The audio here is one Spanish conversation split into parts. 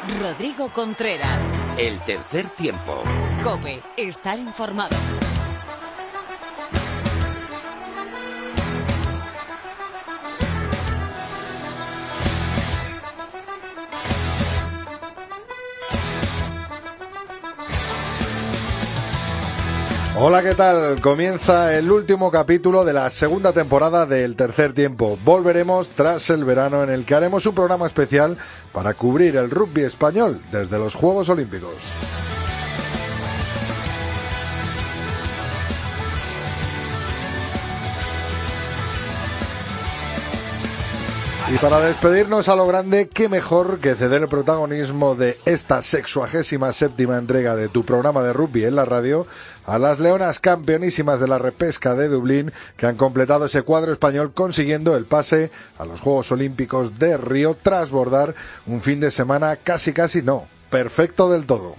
Rodrigo Contreras. El tercer tiempo. COPE. Estar informado. Hola, ¿qué tal? Comienza el último capítulo de la segunda temporada del tercer tiempo. Volveremos tras el verano, en el que haremos un programa especial para cubrir el rugby español desde los Juegos Olímpicos. Y para despedirnos a lo grande, qué mejor que ceder el protagonismo de esta 67ª entrega de tu programa de rugby en la radio a las leonas campeonísimas de la repesca de Dublín, que han completado ese cuadro español consiguiendo el pase a los Juegos Olímpicos de Río tras bordar un fin de semana casi no, perfecto del todo.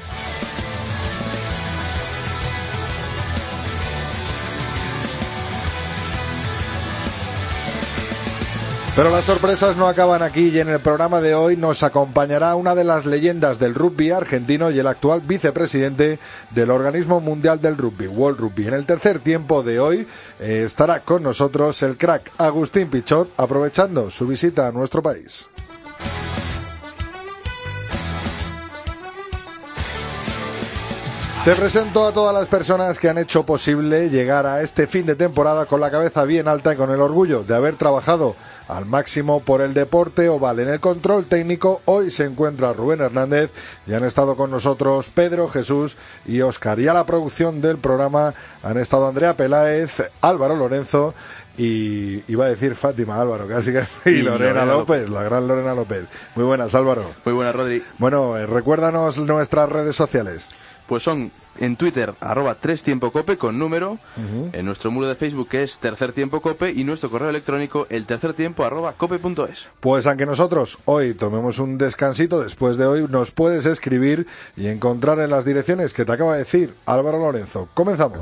Pero las sorpresas no acaban aquí, y en el programa de hoy nos acompañará una de las leyendas del rugby argentino y el actual vicepresidente del Organismo Mundial del Rugby, World Rugby. En el tercer tiempo de hoy estará con nosotros el crack Agustín Pichot, aprovechando su visita a nuestro país. Te presento a todas las personas que han hecho posible llegar a este fin de temporada con la cabeza bien alta y con el orgullo de haber trabajado al máximo por el deporte oval. En el control técnico hoy se encuentra Rubén Hernández y han estado con nosotros Pedro, Jesús y Óscar. Y a la producción del programa han estado Andrea Peláez, Álvaro Lorenzo y iba a decir Fátima Álvaro, casi y Lorena López, la gran Lorena López. Muy buenas, Álvaro. Muy buenas, Rodri. Bueno, recuérdanos nuestras redes sociales. Pues son en Twitter, @3tiempocope con número, en nuestro muro de Facebook, que es Tercer Tiempo Cope, y nuestro correo electrónico, eltercertiempo@cope.es. Pues aunque nosotros hoy tomemos un descansito, después de hoy nos puedes escribir y encontrar en las direcciones que te acaba de decir Álvaro Lorenzo. Comenzamos.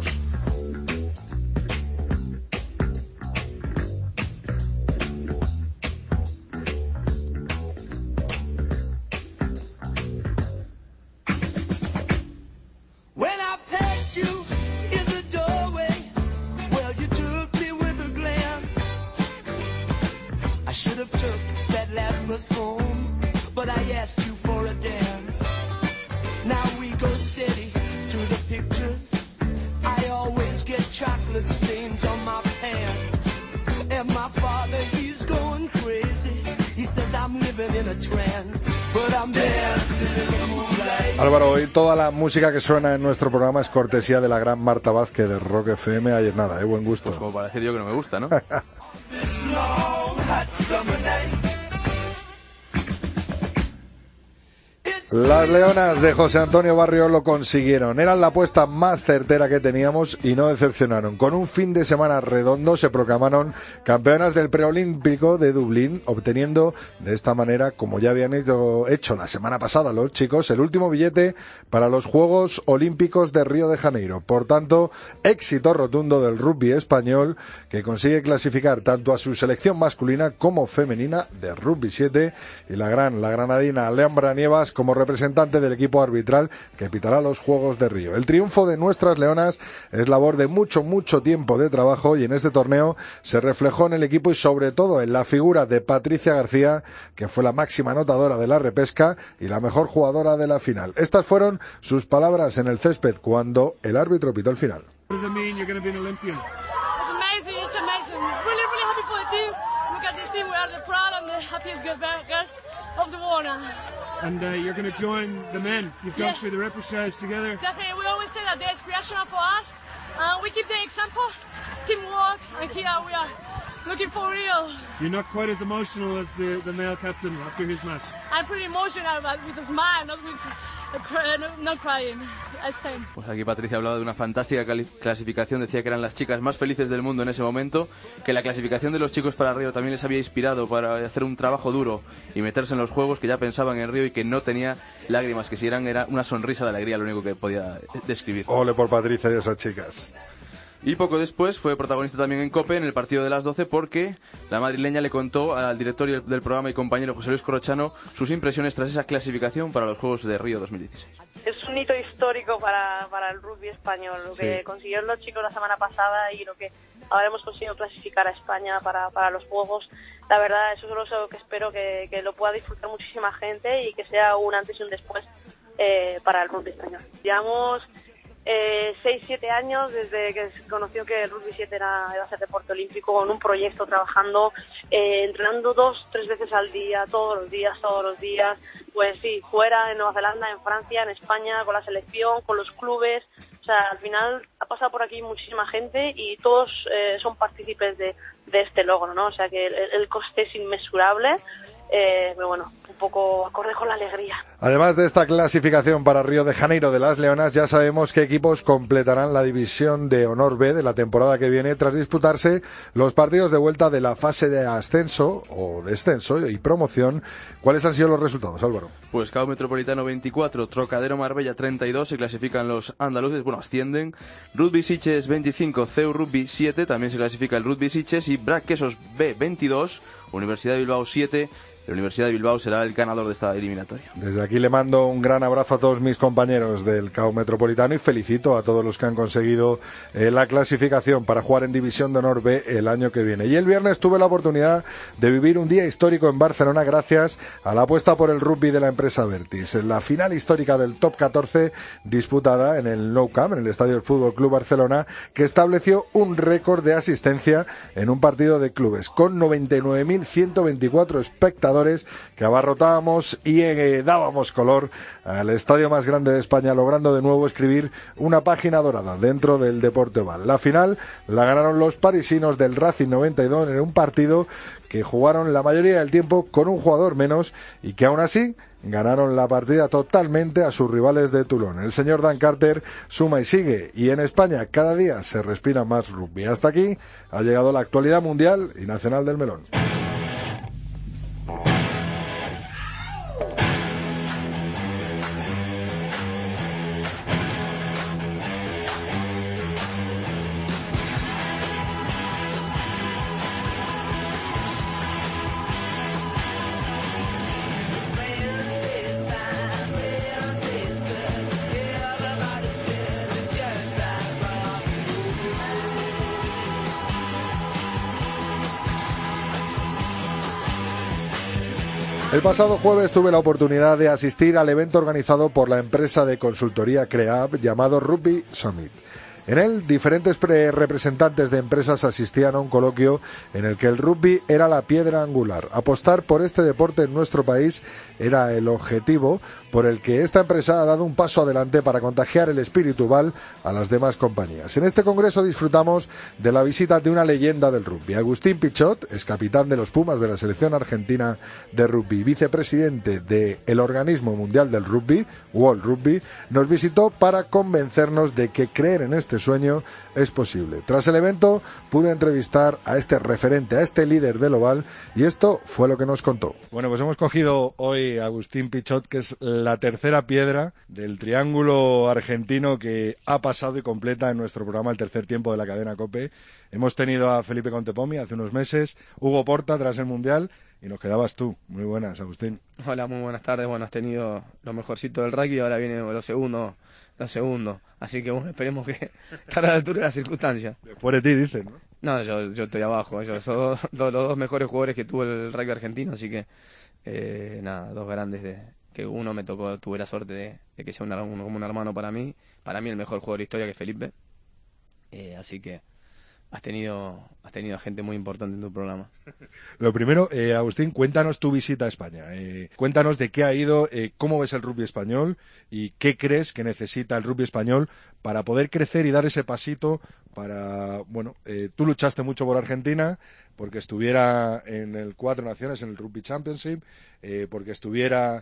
Álvaro, hoy toda la música que suena en nuestro programa es cortesía de la gran Marta Vázquez de Rock FM. Ayer nada, buen gusto. Pues como para decir yo que no me gusta, ¿no? Las leonas de José Antonio Barrio lo consiguieron. Eran la apuesta más certera que teníamos y no decepcionaron. Con un fin de semana redondo se proclamaron campeonas del preolímpico de Dublín, obteniendo de esta manera, como ya habían hecho la semana pasada los chicos, el último billete para los Juegos Olímpicos de Río de Janeiro. Por tanto, éxito rotundo del rugby español, que consigue clasificar tanto a su selección masculina como femenina de rugby 7 y la granadina Leambra Nievas como representante del equipo arbitral que pitará los Juegos de Río. El triunfo de nuestras leonas es labor de mucho tiempo de trabajo, y en este torneo se reflejó en el equipo y sobre todo en la figura de Patricia García, que fue la máxima anotadora de la repesca y la mejor jugadora de la final. Estas fueron sus palabras en el césped cuando el árbitro pitó el final. And you're going to join the men. You've gone through the repechage together. Definitely. We always say that they're inspirational for us. We keep the example, teamwork, and here we are looking for Rio. You're not quite as emotional as the male captain after his match. I'm pretty emotional, but with a smile, not with not crying. Pues aquí Patricia hablaba de una fantástica clasificación, decía que eran las chicas más felices del mundo en ese momento, que la clasificación de los chicos para Río también les había inspirado para hacer un trabajo duro y meterse en los Juegos, que ya pensaban en Río y que no tenía lágrimas, que si era una sonrisa de alegría lo único que podía describir. Ole por Patricia y esas chicas. Y poco después fue protagonista también en COPE en el partido de las 12 porque la madrileña le contó al director del programa y compañero José Luis Corrochano sus impresiones tras esa clasificación para los Juegos de Río 2016. Es un hito histórico para el rugby español, lo que consiguieron los chicos la semana pasada y lo que ahora hemos conseguido clasificar a España para los Juegos. La verdad, eso es lo que espero, que lo pueda disfrutar muchísima gente y que sea un antes y un después para el rugby español. Llevamos 6-7 años desde que se conoció que el rugby 7 iba a ser deporte olímpico, con un proyecto, trabajando, entrenando 2-3 veces al día, todos los días, pues sí, fuera, en Nueva Zelanda, en Francia, en España, con la selección, con los clubes. O sea, al final ha pasado por aquí muchísima gente y todos son partícipes de este logro, ¿no? O sea que el coste es inmesurable, pero bueno, un poco acorde con la alegría. Además de esta clasificación para Río de Janeiro de las Leonas, ya sabemos qué equipos completarán la división de honor B de la temporada que viene tras disputarse los partidos de vuelta de la fase de ascenso o descenso y promoción. ¿Cuáles han sido los resultados, Álvaro? Pues CAO Metropolitano 24, Trocadero Marbella 32, se clasifican los andaluces, bueno, ascienden. Rugby Sitges 25, CEU Rugby 7, también se clasifica el Rugby Sitges, y BRAC Quesos B 22, Universidad de Bilbao 7. La Universidad de Bilbao será el ganador de esta eliminatoria. Desde aquí le mando un gran abrazo a todos mis compañeros del CAO Metropolitano y felicito a todos los que han conseguido la clasificación para jugar en División de Honor B el año que viene. Y el viernes tuve la oportunidad de vivir un día histórico en Barcelona gracias a la apuesta por el rugby de la empresa Vertis. En la final histórica del Top 14 disputada en el Nou Camp, en el Estadio del Fútbol Club Barcelona, que estableció un récord de asistencia en un partido de clubes con 99.124 espectadores que abarrotábamos y dábamos color al estadio más grande de España, logrando de nuevo escribir una página dorada dentro del deporte oval. La final la ganaron los parisinos del Racing 92 en un partido que jugaron la mayoría del tiempo con un jugador menos y que aún así ganaron la partida totalmente a sus rivales de Toulon. El señor Dan Carter suma y sigue, y en España cada día se respira más rugby. Hasta aquí ha llegado la actualidad mundial y nacional del melón. El pasado jueves tuve la oportunidad de asistir al evento organizado por la empresa de consultoría CREAB llamado Rugby Summit. En él, diferentes representantes de empresas asistían a un coloquio en el que el rugby era la piedra angular. Apostar por este deporte en nuestro país era el objetivo por el que esta empresa ha dado un paso adelante para contagiar el espíritu oval a las demás compañías. En este congreso disfrutamos de la visita de una leyenda del rugby. Agustín Pichot, ex capitán de los Pumas de la selección argentina de rugby, vicepresidente del Organismo Mundial del Rugby, World Rugby, nos visitó para convencernos de que creer en este sueño es posible. Tras el evento pude entrevistar a este referente, a este líder del oval, y esto fue lo que nos contó. Bueno, pues hemos cogido hoy a Agustín Pichot, que es la tercera piedra del triángulo argentino que ha pasado y completa en nuestro programa El Tercer Tiempo de la cadena COPE. Hemos tenido a Felipe Contepomi hace unos meses, Hugo Porta tras el Mundial, y nos quedabas tú. Muy buenas, Agustín. Hola, muy buenas tardes. Bueno, has tenido lo mejorcito del rugby y ahora viene lo segundo. Así que bueno, esperemos que estar a la altura de las circunstancias. Después de ti, dicen, ¿no? No, yo estoy abajo. Yo son los dos mejores jugadores que tuvo el rugby argentino, así que nada, dos grandes que uno me tocó, tuve la suerte de que sea como un hermano para mí el mejor jugador de historia que es Felipe, así que has tenido gente muy importante en tu programa. Lo primero, Agustín, cuéntanos tu visita a España. Cuéntanos de qué ha ido, cómo ves el rugby español y qué crees que necesita el rugby español para poder crecer y dar ese pasito para... Bueno, tú luchaste mucho por Argentina, porque estuviera en el Cuatro Naciones, en el Rugby Championship, porque estuviera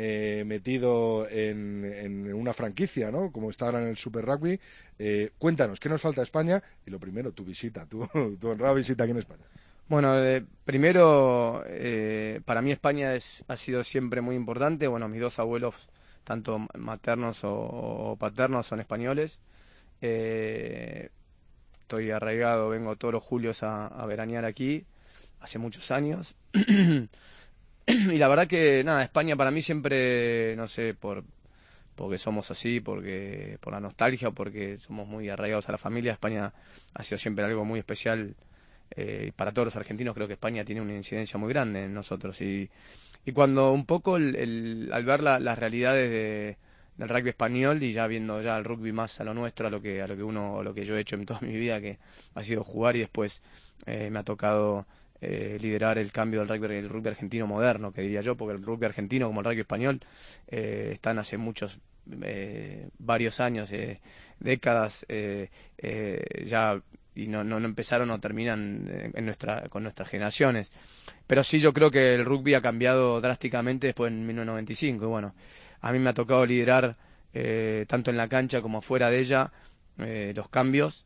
metido en una franquicia, ¿no? Como está ahora en el Super Rugby. Cuéntanos, ¿qué nos falta a España? Y lo primero, tu visita, tu honrada visita aquí en España. Bueno, primero, para mí España ha sido siempre muy importante. Bueno, mis dos abuelos, tanto maternos o paternos, son españoles. estoy arraigado, vengo todos los julios a veranear aquí, hace muchos años. Y la verdad que, nada, España para mí siempre, no sé, porque somos así, porque por la nostalgia o porque somos muy arraigados a la familia, España ha sido siempre algo muy especial. Para todos los argentinos creo que España tiene una incidencia muy grande en nosotros. Y cuando un poco al ver las realidades del rugby español y ya viendo ya el rugby más a lo nuestro, a lo que yo he hecho en toda mi vida, que ha sido jugar, y después me ha tocado liderar el cambio del rugby argentino moderno, que diría yo, porque el rugby argentino como el rugby español están hace varios años, décadas ya, y no empezaron o terminan con nuestras generaciones. Pero sí, yo creo que el rugby ha cambiado drásticamente después en 1995, y bueno, a mí me ha tocado liderar tanto en la cancha como fuera de ella los cambios,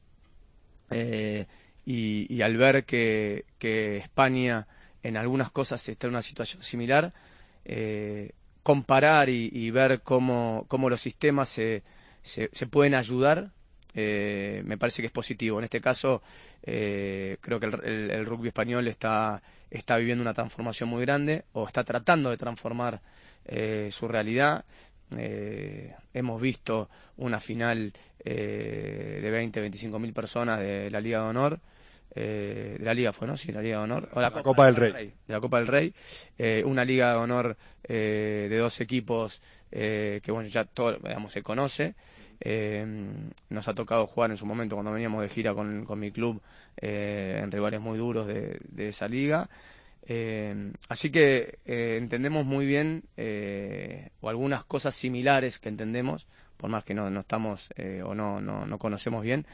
y al ver que España en algunas cosas está en una situación similar, comparar y ver cómo los sistemas se pueden ayudar, me parece que es positivo. En este caso, creo que el rugby español está viviendo una transformación muy grande, o está tratando de transformar su realidad. Hemos visto una final de 20-25.000 personas de la Liga de Honor, de la Liga fue, ¿no? Sí, la Liga de Honor, o la Copa del Rey. De la Copa del Rey, una Liga de Honor de 2 equipos que bueno, ya todo, digamos, se conoce. Nos ha tocado jugar en su momento cuando veníamos de gira con mi club en rivales muy duros de esa liga. Así que entendemos muy bien, o algunas cosas similares que entendemos, por más que no estamos o no conocemos bien,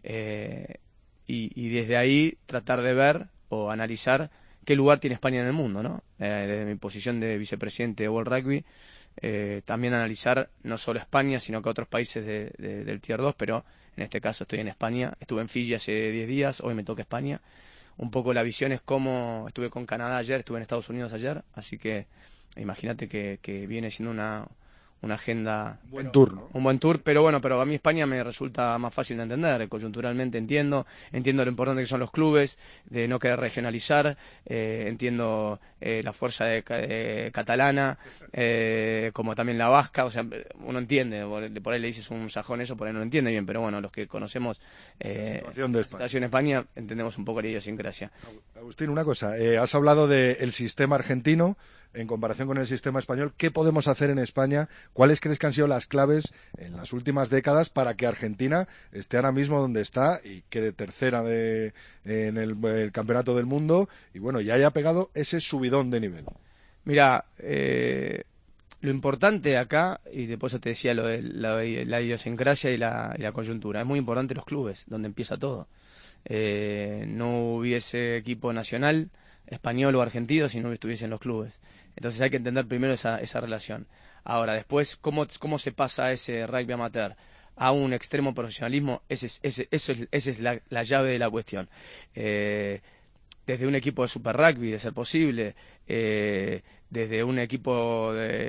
y desde ahí tratar de ver o analizar qué lugar tiene España en el mundo, ¿no? Desde mi posición de vicepresidente de World Rugby, también analizar no solo España, sino que otros países del Tier 2, pero en este caso estoy en España. Estuve en Fiji hace 10 días, hoy me toca España. Un poco la visión es como estuve con Canadá ayer, estuve en Estados Unidos ayer, así que imagínate que viene siendo una agenda, buen tour, ¿no? Un buen tour, pero bueno, pero a mí España me resulta más fácil de entender, coyunturalmente entiendo lo importante que son los clubes, de no querer regionalizar, entiendo la fuerza catalana, como también la vasca, o sea, uno entiende, por ahí le dices un sajón eso, por ahí no lo entiende bien, pero bueno, los que conocemos la situación de España entendemos un poco la idiosincrasia. Agustín, una cosa, has hablado del sistema argentino en comparación con el sistema español. ¿Qué podemos hacer en España? ¿Cuáles crees que han sido las claves en las últimas décadas para que Argentina esté ahora mismo donde está y quede tercera en el campeonato del mundo y bueno, ya haya pegado ese subidón de nivel? Mira, lo importante acá, y después te decía lo de la idiosincrasia y la coyuntura, es muy importante los clubes, donde empieza todo. No hubiese equipo nacional, español o argentino si no estuviesen los clubes. Entonces hay que entender primero esa relación. Ahora, después, ¿cómo se pasa ese rugby amateur a un extremo profesionalismo? Esa es la llave de la cuestión. Desde un equipo de Super Rugby, de ser posible, desde un equipo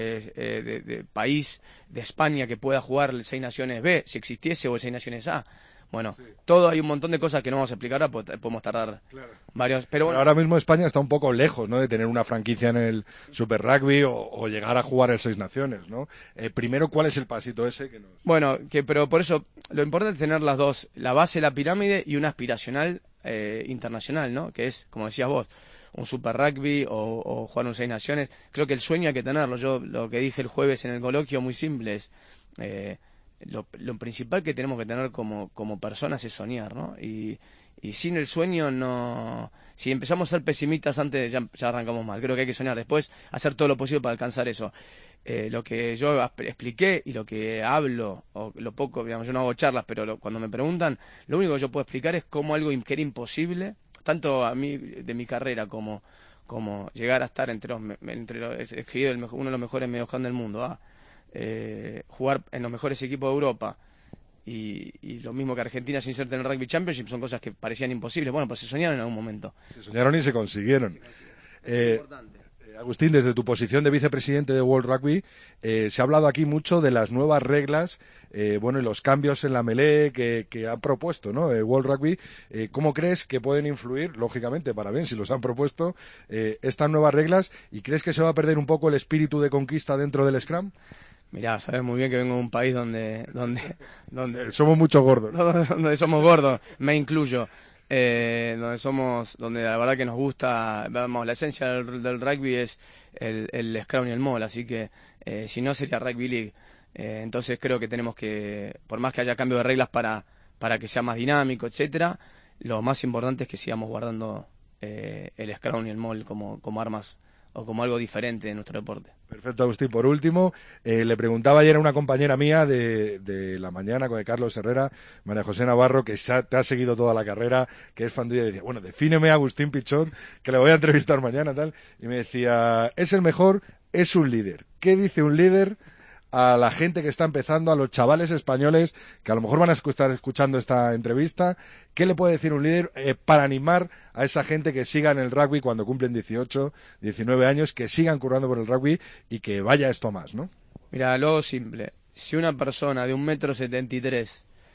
de país, de España, que pueda jugar el 6 Naciones B, si existiese, o el 6 Naciones A. Bueno, sí. Todo hay un montón de cosas que no vamos a explicar ahora, podemos tardar varios. Pero bueno, ahora mismo España está un poco lejos, ¿no?, de tener una franquicia en el Super Rugby o llegar a jugar el 6 Naciones, ¿no? Primero, ¿cuál es el pasito ese que nos...? Bueno, pero por eso lo importante es tener las dos, la base de la pirámide y una aspiracional internacional, ¿no? Que es, como decías vos, un Super Rugby o jugar un 6 Naciones. Creo que el sueño hay que tenerlo. Yo lo que dije el jueves en el coloquio muy simple es... Lo principal que tenemos que tener como personas es soñar, ¿no? Y sin el sueño no... Si empezamos a ser pesimistas antes, ya arrancamos mal. Creo que hay que soñar. Después, hacer todo lo posible para alcanzar eso. Lo que yo expliqué y lo que hablo, o lo poco, digamos, yo no hago charlas, pero cuando me preguntan, lo único que yo puedo explicar es cómo algo que era imposible, tanto a mí, de mi carrera, como llegar a estar entre uno de los mejores mediocampistas del mundo, jugar en los mejores equipos de Europa y lo mismo que Argentina sin ser en el Rugby Championship, son cosas que parecían imposibles. Bueno, pues se soñaron en algún momento. Se soñaron y se consiguieron. Agustín, desde tu posición de vicepresidente de World Rugby, se ha hablado aquí mucho de las nuevas reglas, y los cambios en la melee que ha propuesto, ¿no? World Rugby. ¿Cómo crees que pueden influir, lógicamente, para bien si los han propuesto, estas nuevas reglas? ¿Y crees que se va a perder un poco el espíritu de conquista dentro del Scrum? Mirá, sabes muy bien que vengo de un país donde somos mucho gordos. Donde somos gordos, me incluyo. Donde la verdad que nos gusta, vamos, la esencia del rugby es el scrum y el maul, así que si no sería rugby league. Entonces creo que tenemos que, por más que haya cambio de reglas para que sea más dinámico, etcétera, lo más importante es que sigamos guardando el scrum y el maul como armas o como algo diferente de nuestro deporte. Perfecto, Agustín. Por último, le preguntaba ayer a una compañera mía de La Mañana con Carlos Herrera, María José Navarro, que te ha seguido toda la carrera, que es fan tuya, y decía, bueno, defíneme a Agustín Pichón, que le voy a entrevistar mañana, tal. Y me decía, es el mejor, es un líder. ¿Qué dice un líder a la gente que está empezando, a los chavales españoles que a lo mejor van a estar escuchando esta entrevista? ¿Qué le puede decir un líder para animar a esa gente que siga en el rugby cuando cumplen 18, 19 años, que sigan currando por el rugby y que vaya esto más, ¿no? Mira, lo simple. Si una persona de 1,73 m,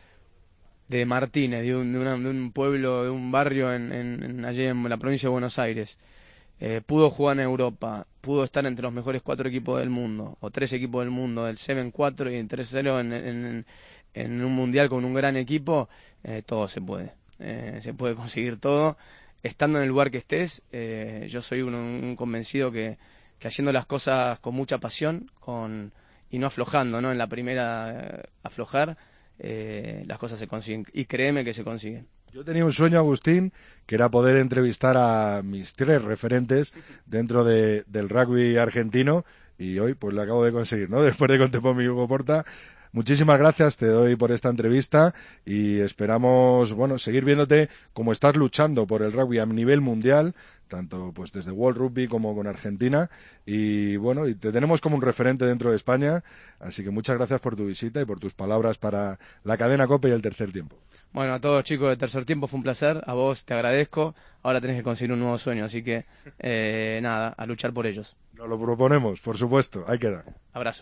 de Martínez, de un pueblo, de un barrio allí en la provincia de Buenos Aires, pudo jugar en Europa, pudo estar entre los mejores 4 equipos del mundo, o 3 equipos del mundo, el 7-4 y el 3-0 en un mundial con un gran equipo, todo se puede conseguir todo, estando en el lugar que estés. Yo soy un convencido que haciendo las cosas con mucha pasión, y no aflojando, ¿no? En la primera aflojar, las cosas se consiguen, y créeme que se consiguen. Yo tenía un sueño, Agustín, que era poder entrevistar a mis 3 referentes dentro del rugby argentino, y hoy pues lo acabo de conseguir, ¿no? Después de Contempo y Hugo Porta. Muchísimas gracias, te doy por esta entrevista y esperamos, seguir viéndote como estás luchando por el rugby a nivel mundial, tanto pues desde World Rugby como con Argentina, y te tenemos como un referente dentro de España, así que muchas gracias por tu visita y por tus palabras para la cadena COPE y el tercer tiempo. Bueno, a todos chicos del tercer tiempo fue un placer, a vos te agradezco, ahora tenés que conseguir un nuevo sueño, así que nada, a luchar por ellos. Nos lo proponemos, por supuesto, ahí queda. Abrazo.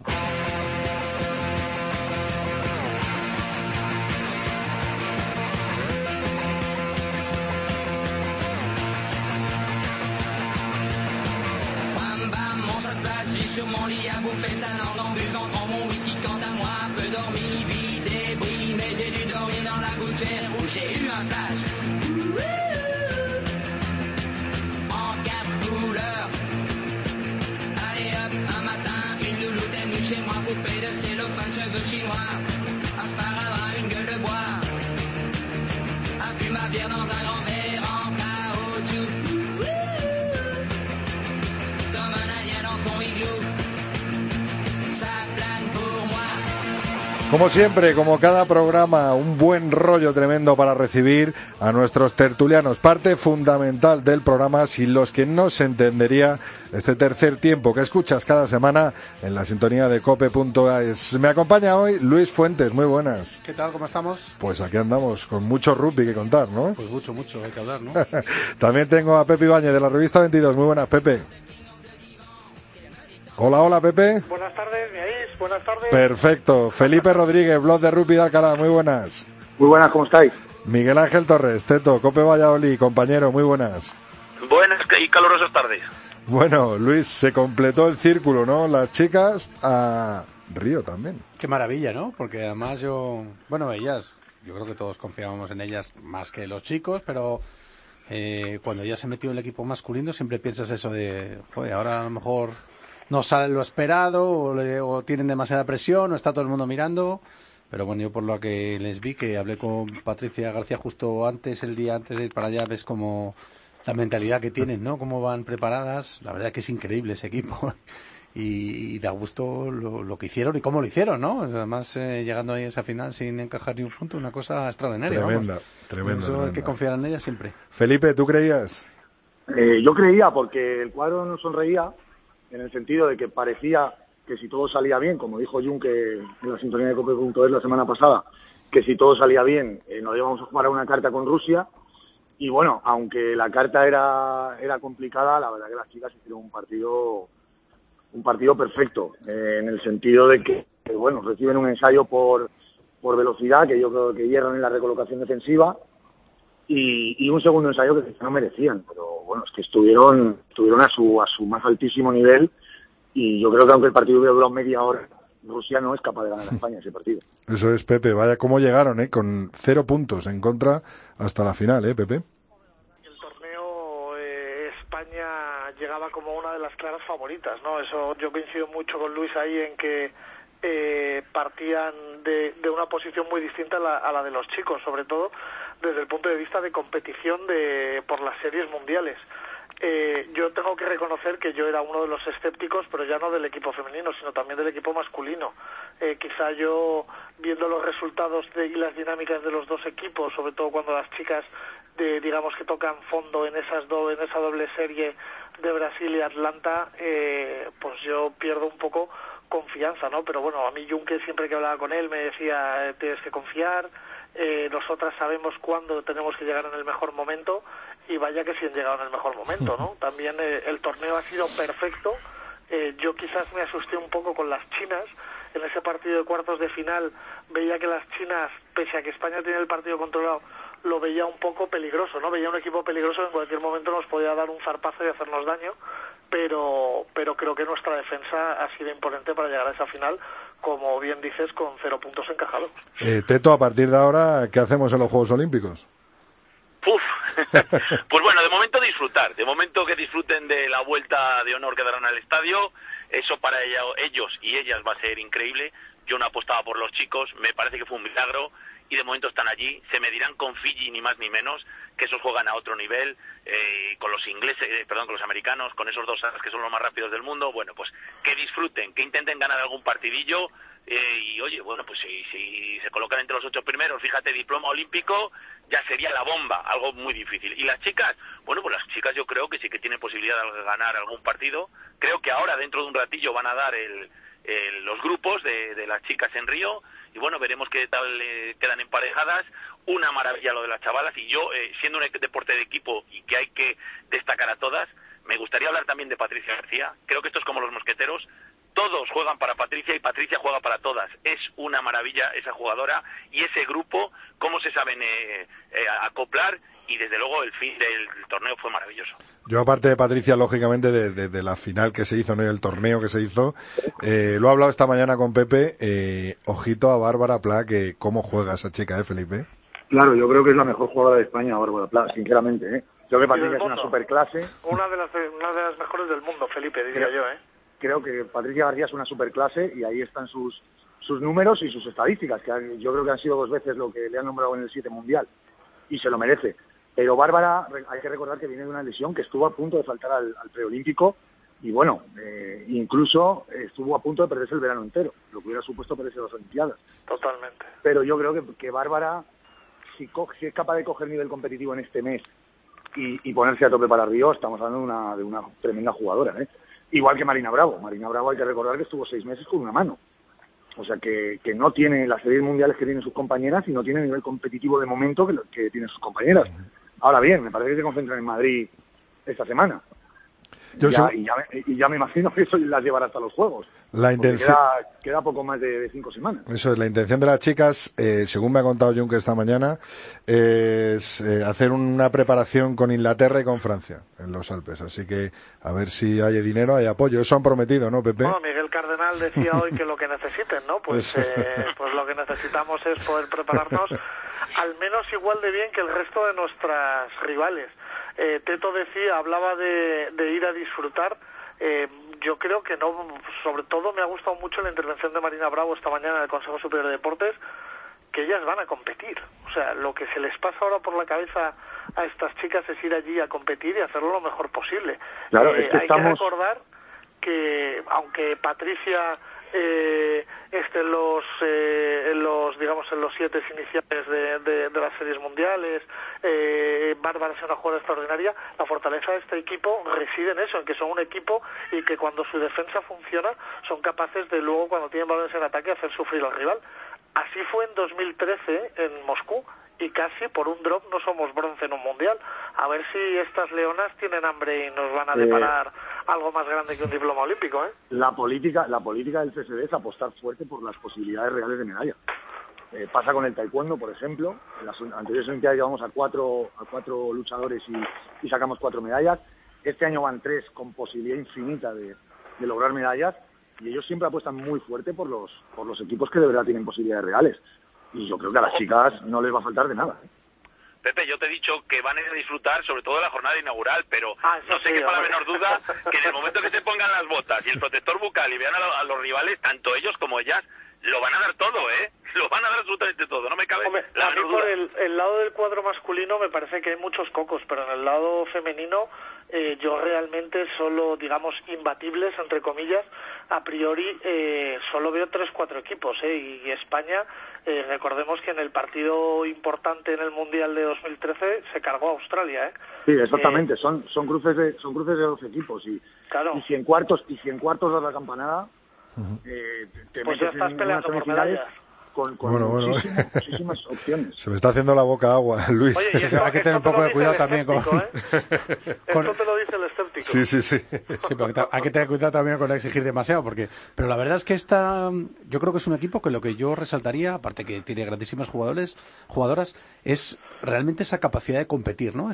Sur mon lit à bouffer sa langue en buvant grand mon whisky. Quant à moi, peu dormi, vie débris, mais j'ai dû dormir dans la gouttière où j'ai eu un flash. En 4 couleurs. Allez hop, un matin, une louloute est venue chez moi, poupée de cellophane, cheveux chinois, un sparadrap, une gueule de bois, a bu ma bière dans un grand verre en caoutchouc. Comme un indien dans son igloo. Como siempre, como cada programa, un buen rollo tremendo para recibir a nuestros tertulianos, parte fundamental del programa, sin los que no se entendería este tercer tiempo que escuchas cada semana en la sintonía de cope.es. Me acompaña hoy Luis Fuentes, muy buenas. ¿Qué tal? ¿Cómo estamos? Pues aquí andamos, con mucho rugby que contar, ¿no? Pues mucho, hay que hablar, ¿no? También tengo a Pepe Ibáñez de la revista 22, muy buenas, Pepe. Hola, Pepe. Buenas tardes, ¿me oís? Buenas tardes. Perfecto. Felipe Rodríguez, blog de Rugby de Alcalá, muy buenas. Muy buenas, ¿cómo estáis? Miguel Ángel Torres, Teto, Cope Valladolid, compañero, muy buenas. Buenas y calurosas tardes. Bueno, Luis, se completó el círculo, ¿no? Las chicas a Río también. Qué maravilla, ¿no? Porque además ellas, yo creo que todos confiábamos en ellas más que los chicos, pero cuando ya se metió el equipo masculino siempre piensas eso de, joder, ahora a lo mejor no sale lo esperado o tienen demasiada presión o está todo el mundo mirando, pero bueno, yo por lo que les vi, que hablé con Patricia García justo el día antes de ir para allá, ves como la mentalidad que tienen, ¿no? Cómo van preparadas, la verdad que es increíble ese equipo y da gusto lo que hicieron y cómo lo hicieron, ¿no? Además llegando ahí a esa final sin encajar ni un punto, una cosa extraordinaria. Tremenda. Eso hay que confiar en ella siempre. Felipe, ¿tú creías? Yo creía porque el cuadro no sonreía, en el sentido de que parecía que si todo salía bien, como dijo Jun que en la sintonía de Cope.es la semana pasada, que si todo salía bien nos íbamos a jugar a una carta con Rusia, Y bueno, aunque la carta era complicada, la verdad que las chicas hicieron un partido perfecto, en el sentido de que, bueno, reciben un ensayo por velocidad, que yo creo que hierran en la recolocación defensiva, y un segundo ensayo que no merecían, pero bueno, es que estuvieron a su más altísimo nivel, y yo creo que aunque el partido hubiera durado media hora, Rusia no es capaz de ganar a España ese partido. Eso es, Pepe. Vaya cómo llegaron, con 0 puntos en contra hasta la final, Pepe. El torneo, España llegaba como una de las claras favoritas, ¿no? Eso yo coincido mucho con Luis ahí en que partían de una posición muy distinta a la de los chicos, sobre todo desde el punto de vista de competición por las series mundiales. Yo tengo que reconocer que yo era uno de los escépticos, pero ya no del equipo femenino, sino también del equipo masculino. Quizá yo, viendo los resultados y las dinámicas de los dos equipos, sobre todo cuando las chicas, digamos que tocan fondo en esa doble serie de Brasil y Atlanta, pues yo pierdo un poco confianza, ¿no? Pero bueno, a mí Junque, siempre que hablaba con él, me decía, tienes que confiar, nosotras sabemos cuándo tenemos que llegar en el mejor momento, y vaya que sí han llegado en el mejor momento, ¿no? También el torneo ha sido perfecto. Yo quizás me asusté un poco con las chinas. En ese partido de cuartos de final veía que las chinas, pese a que España tiene el partido controlado, lo veía un poco peligroso, ¿no? Veía un equipo peligroso, en cualquier momento nos podía dar un zarpazo y hacernos daño, pero creo que nuestra defensa ha sido imponente para llegar a esa final, como bien dices, con 0 puntos encajados. Teto, a partir de ahora, ¿qué hacemos en los Juegos Olímpicos? Pues bueno, de momento disfrutar, de momento que disfruten de la vuelta de honor que darán al estadio, eso para ellos y ellas va a ser increíble. Yo no apostaba por los chicos, me parece que fue un milagro, y de momento están allí, se medirán con Fiji ni más ni menos, que esos juegan a otro nivel, con los con los americanos, con esos dos que son los más rápidos del mundo. Bueno, pues que disfruten, que intenten ganar algún partidillo, y oye, bueno, pues si se colocan entre los 8 primeros, fíjate, diploma olímpico, ya sería la bomba, algo muy difícil. Y las chicas, bueno, pues las chicas yo creo que sí que tienen posibilidad de ganar algún partido. Creo que ahora, dentro de un ratillo, van a dar los grupos de las chicas en Río, y bueno, veremos qué tal quedan emparejadas. Una maravilla lo de las chavalas, y yo, siendo un deporte de equipo y que hay que destacar a todas, me gustaría hablar también de Patricia García. Creo que esto es como los mosqueteros, todos juegan para Patricia y Patricia juega para todas. Es una maravilla esa jugadora y ese grupo, cómo se saben acoplar, y desde luego el fin del torneo fue maravilloso. Yo, aparte de Patricia, lógicamente de la final que se hizo, ¿no?, y el torneo que se hizo, lo he hablado esta mañana con Pepe, ojito a Bárbara Pla, que cómo juega esa chica, Felipe. Claro, yo creo que es la mejor jugadora de España, Bárbara Pla, sinceramente, Creo que Patricia es una superclase. Una de las mejores del mundo, Felipe, diría yo, Creo que Patricia García es una superclase, y ahí están sus números y sus estadísticas, que yo creo que han sido 2 veces lo que le han nombrado en el 7 mundial, y se lo merece. Pero Bárbara, hay que recordar que viene de una lesión, que estuvo a punto de faltar al preolímpico, y bueno, incluso estuvo a punto de perderse el verano entero, lo que hubiera supuesto perderse las Olimpiadas. Totalmente. Pero yo creo que Bárbara, si es capaz de coger nivel competitivo en este mes y ponerse a tope para Río, estamos hablando de una tremenda jugadora, Igual que Marina Bravo. Marina Bravo, hay que recordar que estuvo 6 meses con una mano. O sea, que no tiene las series mundiales que tienen sus compañeras, y no tiene el nivel competitivo de momento que tienen sus compañeras. Ahora bien, me parece que se concentran en Madrid esta semana. Y ya me imagino que eso las llevará hasta los Juegos. La intención... queda poco más de 5 semanas. Eso es, la intención de las chicas, según me ha contado Junque esta mañana, es hacer una preparación con Inglaterra y con Francia en los Alpes. Así que a ver si hay dinero, hay apoyo. Eso han prometido, ¿no, Pepe? Bueno, Miguel Cardenal decía hoy que lo que necesiten, ¿no? Pues lo que necesitamos es poder prepararnos al menos igual de bien que el resto de nuestras rivales. Teto hablaba de ir a disfrutar. Yo creo que no, sobre todo me ha gustado mucho la intervención de Marina Bravo esta mañana en el Consejo Superior de Deportes, que ellas van a competir. O sea, lo que se les pasa ahora por la cabeza a estas chicas es ir allí a competir y hacerlo lo mejor posible. Claro, hay que recordar que aunque Patricia esté en los 7 iniciales de las series mundiales, Bárbara es una jugadora extraordinaria, la fortaleza de este equipo reside en eso, en que son un equipo y que cuando su defensa funciona son capaces de luego, cuando tienen balones en ataque, hacer sufrir al rival. Así fue en 2013 en Moscú, y casi por un drop no somos bronce en un mundial. A ver si estas leonas tienen hambre y nos van a deparar algo más grande que un diploma olímpico, ¿eh? La política del CSD es apostar fuerte por las posibilidades reales de medalla. Pasa con el taekwondo, por ejemplo. En las anteriores Olimpiadas llevamos a cuatro luchadores y sacamos 4 medallas. Este año van 3 con posibilidad infinita de lograr medallas, y ellos siempre apuestan muy fuerte por los equipos que de verdad tienen posibilidades reales. Y yo creo que a las chicas no les va a faltar de nada, ¿eh? Pepe, yo te he dicho que van a ir a disfrutar sobre todo de la jornada inaugural, pero no sé quepa la menor duda que en el momento que se pongan las botas y el protector bucal y vean a los rivales, tanto ellos como ellas, lo van a dar todo, ¿eh? Lo van a dar absolutamente todo, no me cabe la menor duda. Por el lado del cuadro masculino me parece que hay muchos cocos, pero en el lado femenino yo realmente solo, digamos, imbatibles, entre comillas, a priori solo veo 3-4 equipos, y España, recordemos que en el partido importante en el Mundial de 2013 se cargó a Australia, ¿eh? Sí, exactamente, son cruces de 12 equipos, y si en cuartos das la campanada, te pues metes ya estás en peleando unas por medallas. Con muchísimas opciones. Se me está haciendo la boca agua, Luis. Oye, hay que tener un poco de cuidado también con... Esto te lo dice el escéptico. Sí. Sí, pero hay que tener cuidado también con exigir demasiado, pero la verdad es que yo creo que es un equipo que lo que yo resaltaría, aparte que tiene grandísimas jugadoras, es realmente esa capacidad de competir, ¿no?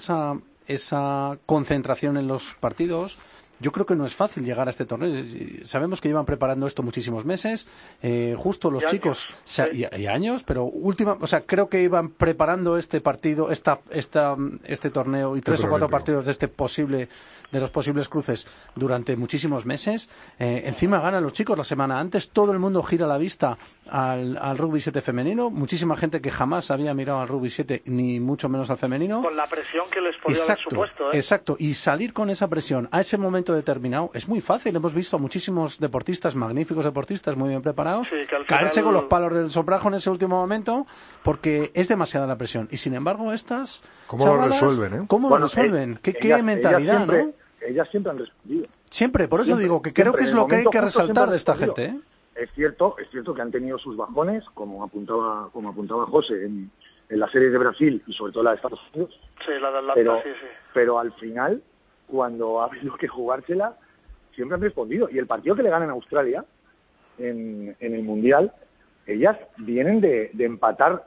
Esa concentración en los partidos. Yo creo que no es fácil llegar a este torneo. Sabemos que llevan preparando esto muchísimos meses, justo los chicos y años, pero creo que iban preparando este partido, este torneo y 3 o 4 partidos de los posibles cruces durante muchísimos meses. Encima ganan los chicos la semana antes, todo el mundo gira la vista al rugby 7 femenino, muchísima gente que jamás había mirado al rugby 7 ni mucho menos al femenino. Con la presión que les podía haber supuesto, ¿eh? Exacto, y salir con esa presión a ese momento determinado es muy fácil. Hemos visto a muchísimos deportistas, magníficos deportistas, muy bien preparados, caerse con los palos del sombrajo en ese último momento porque es demasiada la presión. Y sin embargo estas ¿Cómo chavalas, lo resuelven, eh? ¿Cómo lo resuelven? ¿Qué mentalidad, ¿no? Ellas siempre han respondido. Siempre, por eso digo que creo que es lo que hay que resaltar de esta gente, ¿eh? Es cierto que han tenido sus bajones, como apuntaba José, en la serie de Brasil y sobre todo la de Estados Unidos. Sí, la de Atlanta, sí. Pero al final, cuando ha habido que jugársela, siempre han respondido. Y el partido que le ganan a Australia en el Mundial, ellas vienen de empatar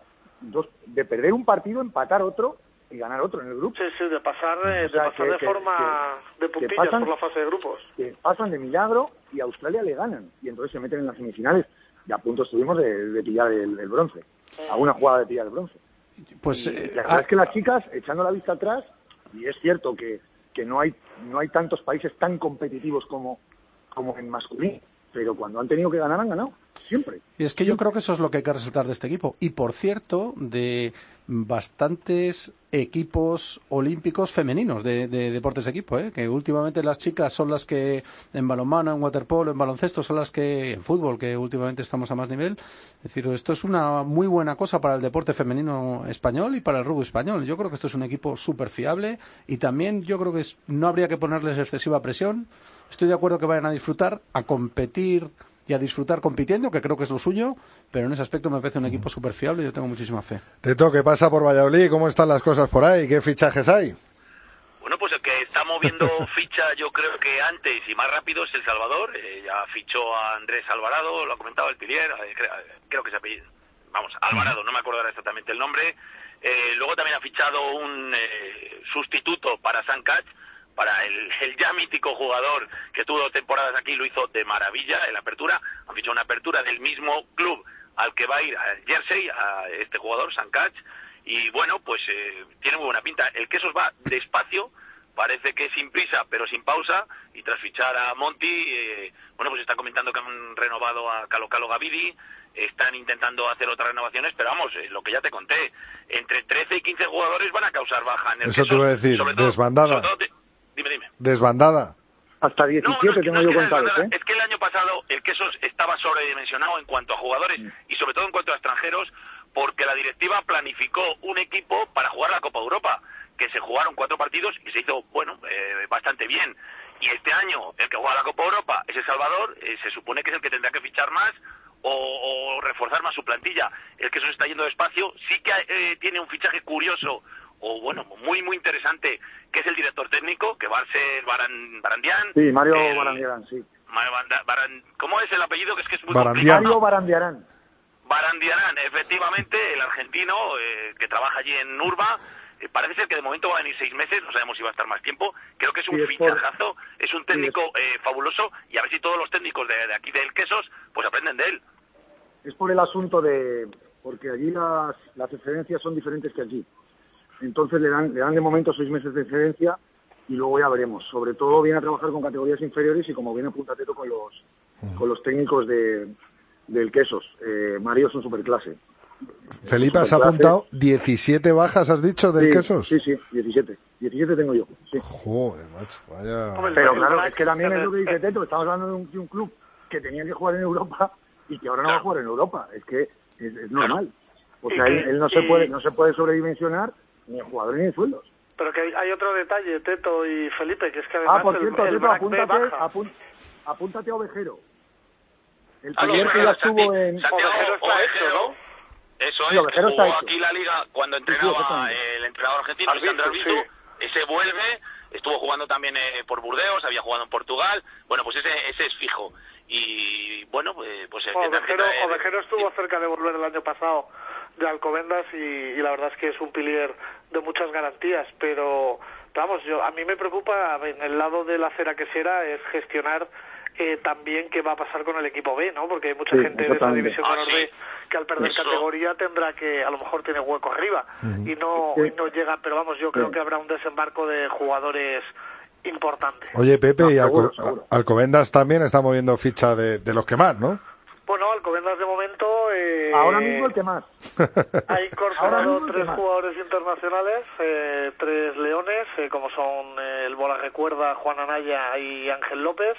de perder un partido, empatar otro y ganar otro en el grupo. Sí, de pasar de forma de puntillas por la fase de grupos. Que pasan de milagro y a Australia le ganan. Y entonces se meten en las semifinales. Y a punto estuvimos de pillar el bronce. A una jugada de pillar el bronce. Pues la verdad es que las chicas, echando la vista atrás, y es cierto que no hay tantos países tan competitivos como en masculino, pero cuando han tenido que ganar, han ganado. Siempre. Y es que yo creo que eso es lo que hay que resaltar de este equipo. Y por cierto, de bastantes equipos olímpicos femeninos de deportes de equipo, que últimamente las chicas son las que en balonmano, en waterpolo, en baloncesto son las que en fútbol, que últimamente estamos a más nivel. Es decir, esto es una muy buena cosa para el deporte femenino español y para el rugby español. Yo creo que esto es un equipo súper fiable y también yo creo que no habría que ponerles excesiva presión. Estoy de acuerdo que vayan a disfrutar, a competir y a disfrutar compitiendo, que creo que es lo suyo, pero en ese aspecto me parece un equipo súper fiable y yo tengo muchísima fe. Teto, ¿qué pasa por Valladolid? ¿Cómo están las cosas por ahí? ¿Qué fichajes hay? Bueno, pues el que está moviendo ficha yo creo que antes y más rápido es El Salvador. Ya fichó a Andrés Alvarado, lo ha comentado el Pilier, creo que se apellido. Vamos, Alvarado, no me acuerdo ahora exactamente el nombre. Luego también ha fichado un sustituto para Sam Catch, para el ya mítico jugador que tuvo 2 temporadas aquí, lo hizo de maravilla en la apertura. Han fichado una apertura del mismo club al que va a ir a Jersey, a este jugador, Sam Catch, y bueno, pues tiene muy buena pinta. El Quesos va despacio, parece que sin prisa, pero sin pausa, y tras fichar a Monti, bueno, pues está comentando que han renovado a Calo Gavidi, están intentando hacer otras renovaciones, pero vamos, lo que ya te conté, entre 13 y 15 jugadores van a causar baja en el Eso Quesos. te iba a decir, desbandada. Dime. Desbandada. Hasta 17 tengo yo contados, Es que el año pasado el Quesos estaba sobredimensionado en cuanto a jugadores y sobre todo en cuanto a extranjeros, porque la directiva planificó un equipo para jugar la Copa Europa, que se jugaron 4 partidos y se hizo, bastante bien. Y este año el que juega la Copa Europa es El Salvador, se supone que es el que tendrá que fichar más o reforzar más su plantilla. El Quesos está yendo despacio, sí que tiene un fichaje curioso, o bueno, muy muy interesante, que es el director técnico, que va a ser Barandiarán. Sí, Mario Barandiarán, sí. ¿Cómo es el apellido? Que es muy Barandiarán. Mario Barandiarán. Barandiarán, efectivamente, el argentino que trabaja allí en Urba. Parece ser que de momento va a venir 6 meses, no sabemos si va a estar más tiempo. Creo que es un fichajazo, es un técnico fabuloso, y a ver si todos los técnicos de aquí del Quesos pues aprenden de él. Es por el asunto porque allí las excedencias son diferentes que aquí. Entonces le dan de momento 6 meses de excedencia y luego ya veremos. Sobre todo viene a trabajar con categorías inferiores y como viene a Punta Teto con los técnicos del Quesos. Mario es un superclase. Felipe, has apuntado 17 bajas, has dicho, del Quesos. Sí, 17. 17 tengo yo. Sí. Joder, macho, vaya. Pero claro, es que también es lo que dice Teto. Estamos hablando de un club que tenía que jugar en Europa y que ahora no va a jugar en Europa. Es que es normal. O sea, él no se puede sobredimensionar ni en jugadores ni en sueldos. Pero que hay otro detalle, Teto y Felipe, que es que además por cierto, el Teto, apúntate a Ovejero. El primer que ya estuvo en... Santiago Ovejero, ¿no? Eso es, jugó aquí la Liga cuando entrenaba el entrenador argentino, Alejandro Arbizu. Ese vuelve, estuvo jugando también por Burdeos, había jugado en Portugal. Bueno, pues ese es fijo. Y bueno, pues... Ovejero estuvo cerca de volver el año pasado de Alcobendas y la verdad es que es un pilier de muchas garantías, pero vamos, a mí me preocupa en el lado de la cera quesera es gestionar también qué va a pasar con el equipo B, ¿no? Porque hay mucha gente de esa división menor B que al perder categoría tendrá que, a lo mejor tiene hueco arriba y no llega, pero vamos, yo creo que habrá un desembarco de jugadores importante. Oye, Pepe, y Alcobendas también está moviendo ficha de los que más, ¿no? Bueno, Alcobendas de momento... ahora mismo el que más. Ha incorporado 3 jugadores internacionales, 3 leones, como son el Bola Recuerda, Juan Anaya y Ángel López.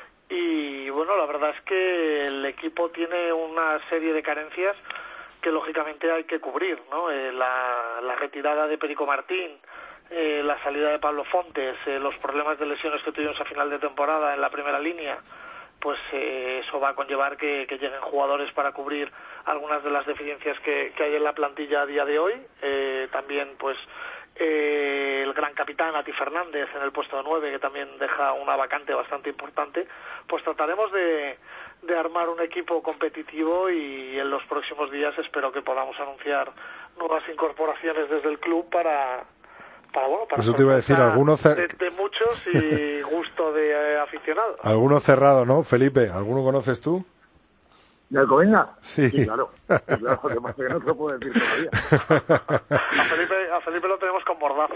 Y bueno, la verdad es que el equipo tiene una serie de carencias que lógicamente hay que cubrir, ¿no? La retirada de Perico Martín, la salida de Pablo Fontes, los problemas de lesiones que tuvimos a final de temporada en la primera línea, pues eso va a conllevar que lleguen jugadores para cubrir algunas de las deficiencias que hay en la plantilla a día de hoy. También pues el gran capitán Ati Fernández en el puesto de 9, que también deja una vacante bastante importante. Pues trataremos de armar un equipo competitivo y en los próximos días espero que podamos anunciar nuevas incorporaciones desde el club para eso te iba a decir, algunos de muchos y gusto de aficionados. Algunos cerrados, ¿no, Felipe? ¿Alguno conoces tú? ¿De Alcobendas? Sí. Claro. Lo que pasa es que no te lo puedo decir todavía. A Felipe lo tenemos con mordaza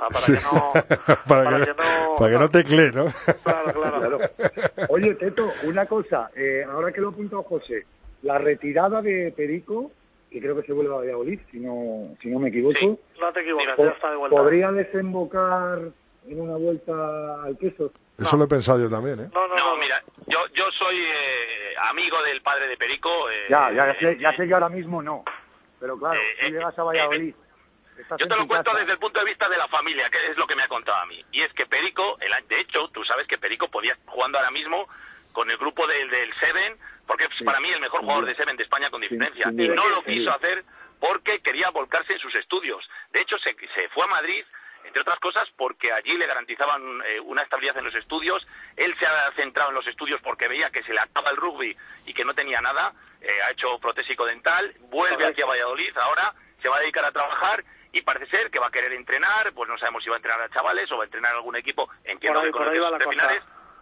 para que no teclee, ¿no? Claro. Oye, Teto, una cosa, ahora que lo ha apuntado José, la retirada de Perico, que creo que se vuelve a Valladolid, si no me equivoco. Sí, no te equivocas, ya está de vuelta. ¿Podría desembocar en una vuelta al Quesos? Eso lo he pensado yo también, ¿eh? No, mira, yo soy amigo del padre de Perico. Ya sé que ahora mismo no, pero claro, si llegas a Valladolid... Yo te lo cuento desde el punto de vista de la familia, que es lo que me ha contado a mí. Y es que Perico, de hecho, tú sabes que Perico podía estar jugando ahora mismo con el grupo del Seven, porque es para mí el mejor jugador de Seven de España con diferencia. Y no lo quiso hacer porque quería volcarse en sus estudios. De hecho, se fue a Madrid, entre otras cosas, porque allí le garantizaban una estabilidad en los estudios. Él se ha centrado en los estudios porque veía que se le acaba el rugby y que no tenía nada. Ha hecho protésico dental, vuelve aquí a Valladolid, ahora se va a dedicar a trabajar y parece ser que va a querer entrenar, pues no sabemos si va a entrenar a chavales o va a entrenar a algún equipo, entiendo que con los terminales,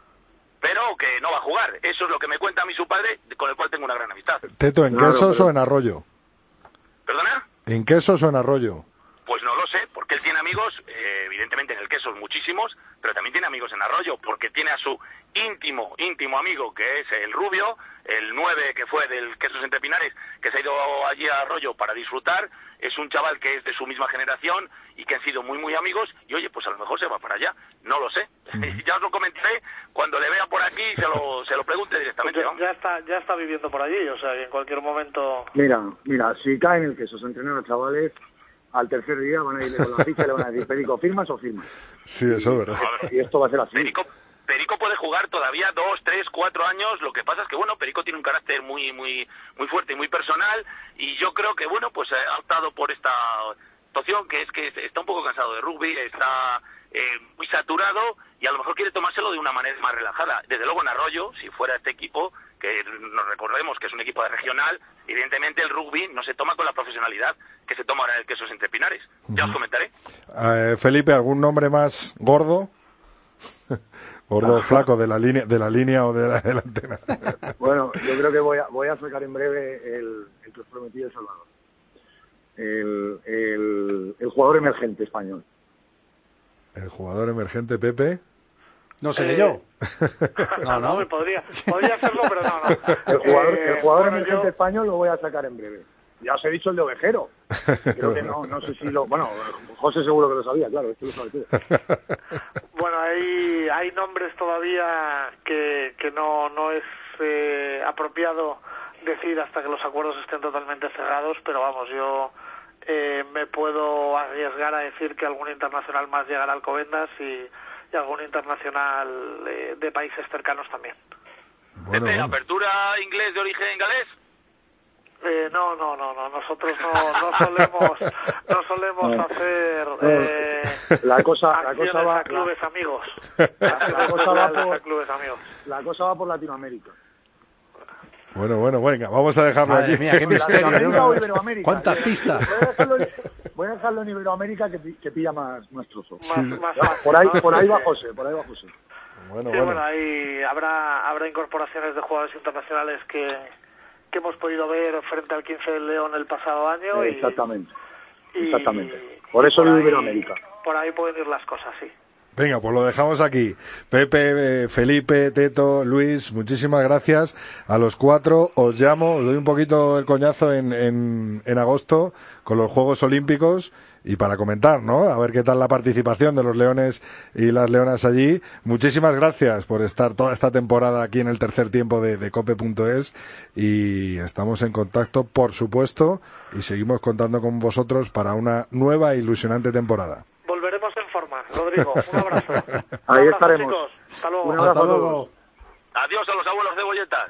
pero que no va a jugar. Eso es lo que me cuenta a mí su padre, con el cual tengo una gran amistad. Teto, ¿en Quesos o en Arroyo? ¿Perdona? ¿En Quesos o en Arroyo? Pues no lo sé, porque él tiene amigos, evidentemente en el Quesos muchísimos, pero también tiene amigos en Arroyo, porque tiene a su íntimo amigo, que es el Rubio, el 9 que fue del Quesos Entre Pinares, que se ha ido allí a Arroyo para disfrutar. Es un chaval que es de su misma generación y que han sido muy amigos, y oye, pues a lo mejor se va para allá, no lo sé. Ya os lo comentaré cuando le vea por aquí, se lo pregunte directamente. Pues ya está viviendo por allí, o sea que en cualquier momento... Mira, si cae en el Quesos a entrenar a chavales, al tercer día van a irle con la ficha y le van a decir, Perico, ¿firmas o firmas? Sí, eso es verdad. Y esto va a ser así. Perico Perico puede jugar todavía 2, 3, 4 años. Lo que pasa es que, bueno, Perico tiene un carácter muy fuerte y muy personal, y yo creo que, bueno, pues ha optado por esta situación, que es que está un poco cansado de rugby, está muy saturado, y a lo mejor quiere tomárselo de una manera más relajada. Desde luego en Arroyo, si fuera este equipo, que nos recordemos que es un equipo de regional, evidentemente el rugby no se toma con la profesionalidad que se toma ahora en el Quesos Entre Pinares. Ya os comentaré. Felipe, ¿algún nombre más gordo? Gordo, flaco, de la línea o de la delantera. Bueno, yo creo que voy a sacar en breve el que os prometí de Salvador. El jugador emergente español. El jugador emergente, Pepe. No seré yo. No, podría hacerlo, pero no. El jugador emergente español lo voy a sacar en breve. Ya os he dicho el de Ovejero. Creo que no sé si lo... Bueno, José seguro que lo sabía, claro, esto lo sabe todo. Bueno, hay nombres todavía que no es apropiado decir hasta que los acuerdos estén totalmente cerrados, pero vamos, yo me puedo arriesgar a decir que algún internacional más llegará al Alcobendas y algún internacional de países cercanos también. Pepe, ¿apertura inglés de origen galés? No, nosotros no solemos hacer la cosa va a clubes amigos. La cosa va por Latinoamérica. Bueno, venga, vamos a dejarlo Madre aquí. mía, qué misterio. ¿Latinoamérica o Iberoamérica? ¿Cuántas pistas? Voy a dejarlo en Iberoamérica, que pilla más trozo. Más Por ahí va José. Bueno. Ahí habrá incorporaciones de jugadores internacionales que hemos podido ver frente al 15 del León el pasado año. Exactamente. Por eso el Iberoamérica. Por ahí pueden ir las cosas, sí. Venga, pues lo dejamos aquí. Pepe, Felipe, Teto, Luis, muchísimas gracias a los 4. Os llamo, os doy un poquito el coñazo en agosto con los Juegos Olímpicos y para comentar, ¿no? A ver qué tal la participación de los leones y las leonas allí. Muchísimas gracias por estar toda esta temporada aquí en el tercer tiempo de Cope.es y estamos en contacto, por supuesto, y seguimos contando con vosotros para una nueva e ilusionante temporada. Volveremos en forma, Rodrigo. Un abrazo. Ahí estaremos. Chicos. Hasta luego. Un abrazo a todos. Adiós a los abuelos cebolletas.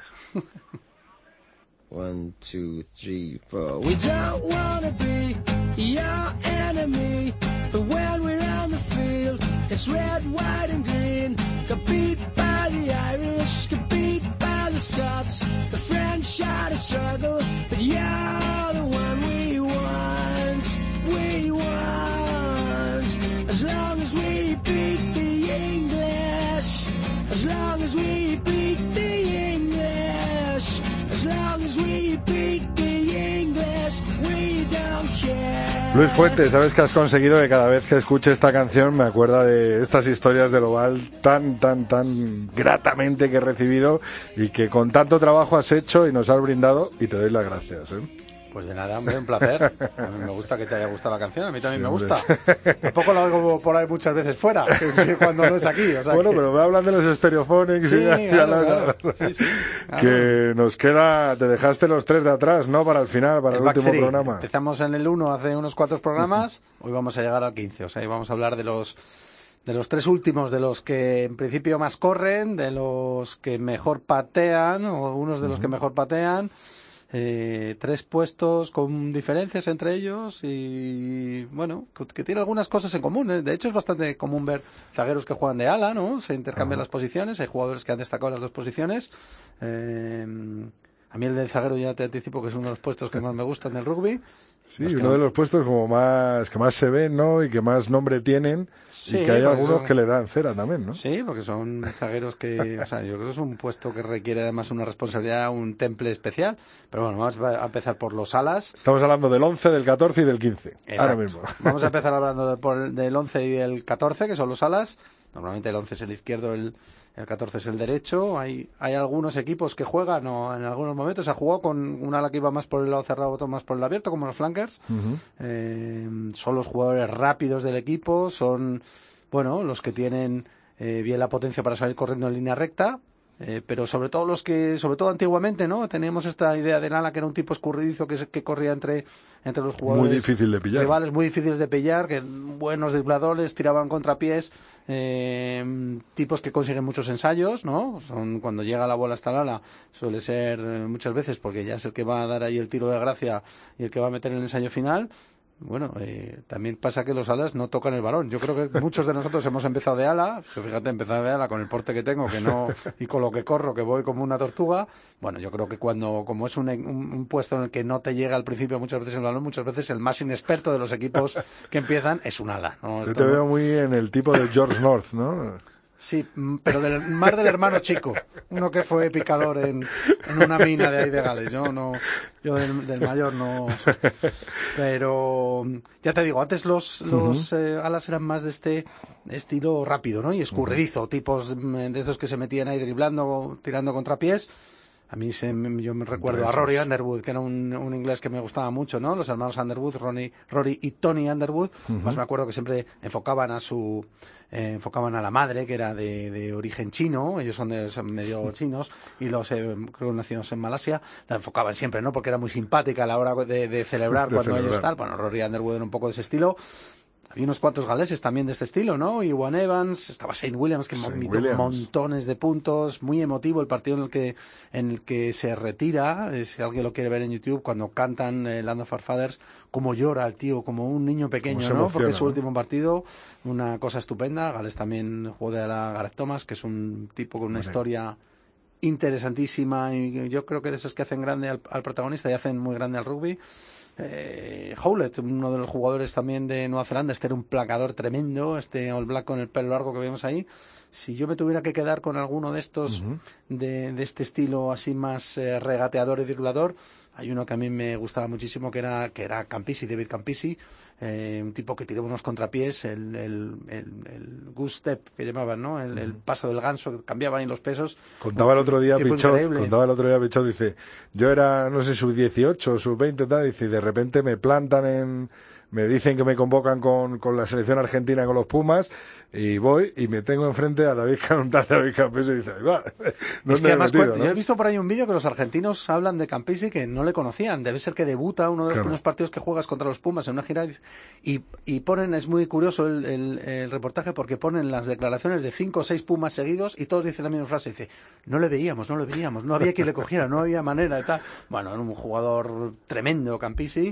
1, 2, 3, 4. We don't wanna be your enemy, but when we're on the field, it's red, white and green. Got beat by the Irish, got beat by the Scots. The French had a struggle, but you're the one we want. We want. As long as we beat the English, as long as we beat the English, as long as we beat the English, we don't care. Luis Fuentes, sabes que has conseguido que cada vez que escuche esta canción me acuerda de estas historias del Oval tan gratamente que he recibido y que con tanto trabajo has hecho y nos has brindado, y te doy las gracias, ¿eh? Pues de nada, hombre, un placer. A mí me gusta que te haya gustado la canción, a mí también Sí, me hombre. gusta. Tampoco la oigo por ahí muchas veces fuera, cuando no es aquí. O sea Bueno, que... pero me hablan de los Stereophonics Sí, y claro. que nos queda, te dejaste los 3 de atrás, ¿no? Para el final, para el back último three. programa. Empezamos en el 1 hace unos 4 programas, hoy vamos a llegar al 15, o sea, hoy vamos a hablar de los 3 últimos, de los que en principio más corren, de los que mejor patean, o algunos de los que mejor patean. 3 puestos con diferencias entre ellos y bueno, que tiene algunas cosas en común, ¿eh? De hecho es bastante común ver zagueros que juegan de ala, ¿no? Se intercambian las posiciones, hay jugadores que han destacado las dos posiciones. A mí el del zaguero ya te anticipo que es uno de los puestos que más me gustan del rugby. Sí, uno de los puestos como que más se ven, ¿no? Y que más nombre tienen, Sí, y que hay porque algunos son- que le dan cera también, ¿no? Sí, porque son zagueros que, o sea, yo creo que es un puesto que requiere además una responsabilidad, un temple especial. Pero bueno, vamos a empezar por los alas. Estamos hablando del 11, del 14 y del 15. Exacto. Ahora mismo. Vamos a empezar hablando del 11 y del 14, que son los alas. Normalmente el 11 es el izquierdo, el 14 es el derecho. Hay algunos equipos que juegan, o en algunos momentos se ha jugado con un ala que iba más por el lado cerrado, otro más por el abierto, como los flankers. Son los jugadores rápidos del equipo, son, bueno, los que tienen bien la potencia para salir corriendo en línea recta. Pero sobre todo antiguamente, ¿no? Teníamos esta idea de Nala, que era un tipo escurridizo que corría entre los jugadores. Muy difícil de pillar. Rivales muy difíciles de pillar, que buenos dribladores, tiraban contrapiés, tipos que consiguen muchos ensayos, ¿no? Cuando llega la bola hasta Nala, suele ser muchas veces porque ya es el que va a dar ahí el tiro de gracia y el que va a meter el ensayo final. Bueno, también pasa que los alas no tocan el balón. Yo creo que muchos de nosotros hemos empezado de ala, fíjate, empezado de ala con el porte que tengo, que no, y con lo que corro, que voy como una tortuga. Bueno, yo creo que como es un puesto en el que no te llega al principio muchas veces el balón, muchas veces el más inexperto de los equipos que empiezan es un ala, ¿no? Yo te veo muy en el tipo de George North, ¿no? Sí, pero más del hermano chico, uno que fue picador en una mina de ahí de Gales. Yo del mayor no. Pero ya te digo, antes los alas eran más de este estilo rápido, ¿no? Y escurridizo, tipos de esos que se metían ahí driblando, tirando contrapiés. A mí yo me recuerdo a Rory Underwood, que era un inglés que me gustaba mucho, ¿no? Los hermanos Underwood, Rory y Tony Underwood. Más me acuerdo que siempre enfocaban a la madre, que era de origen chino. Ellos son medio chinos y creo nacidos en Malasia. La enfocaban siempre, ¿no? Porque era muy simpática a la hora de celebrar cuando ellos tal. Bueno, Rory Underwood era un poco de ese estilo. Había unos cuantos galeses también de este estilo, ¿no? Iwan Evans, estaba Shane Williams, que metió montones de puntos, muy emotivo el partido en el que se retira, si alguien lo quiere ver en YouTube, cuando cantan Land of Our Fathers, cómo llora el tío, como un niño pequeño, ¿no? Porque es su último partido, una cosa estupenda. Gales también jugó de la Gareth Thomas, que es un tipo con una historia interesantísima, y yo creo que de esos que hacen grande al protagonista y hacen muy grande al rugby. Howlett, uno de los jugadores también de Nueva Zelanda, era un placador tremendo, All Black con el pelo largo que vemos ahí. Si yo me tuviera que quedar con alguno de estos de este estilo así más regateador y driblador, hay uno que a mí me gustaba muchísimo, que era Campisi, David Campisi, un tipo que tiraba unos contrapiés, el goose step que llamaban, ¿no? El paso del ganso, que cambiaban ahí los pesos. Contaba el otro día Pichot, dice, yo era, no sé, sub-18, sub-20, tal, dice, y de repente me plantan me dicen que me convocan con la selección argentina, con los Pumas, y voy y me tengo enfrente a David Campisi y dice, va, es que además, ¿no? Yo he visto por ahí un vídeo que los argentinos hablan de Campisi que no le conocían. Debe ser que debuta uno de los primeros partidos que juegas contra los Pumas en una gira y ponen, es muy curioso el reportaje, porque ponen las declaraciones de 5 o 6 Pumas seguidos y todos dicen la misma frase, dice, no le veíamos, no había quien le cogiera, no había manera de tal. Bueno, era un jugador tremendo Campisi.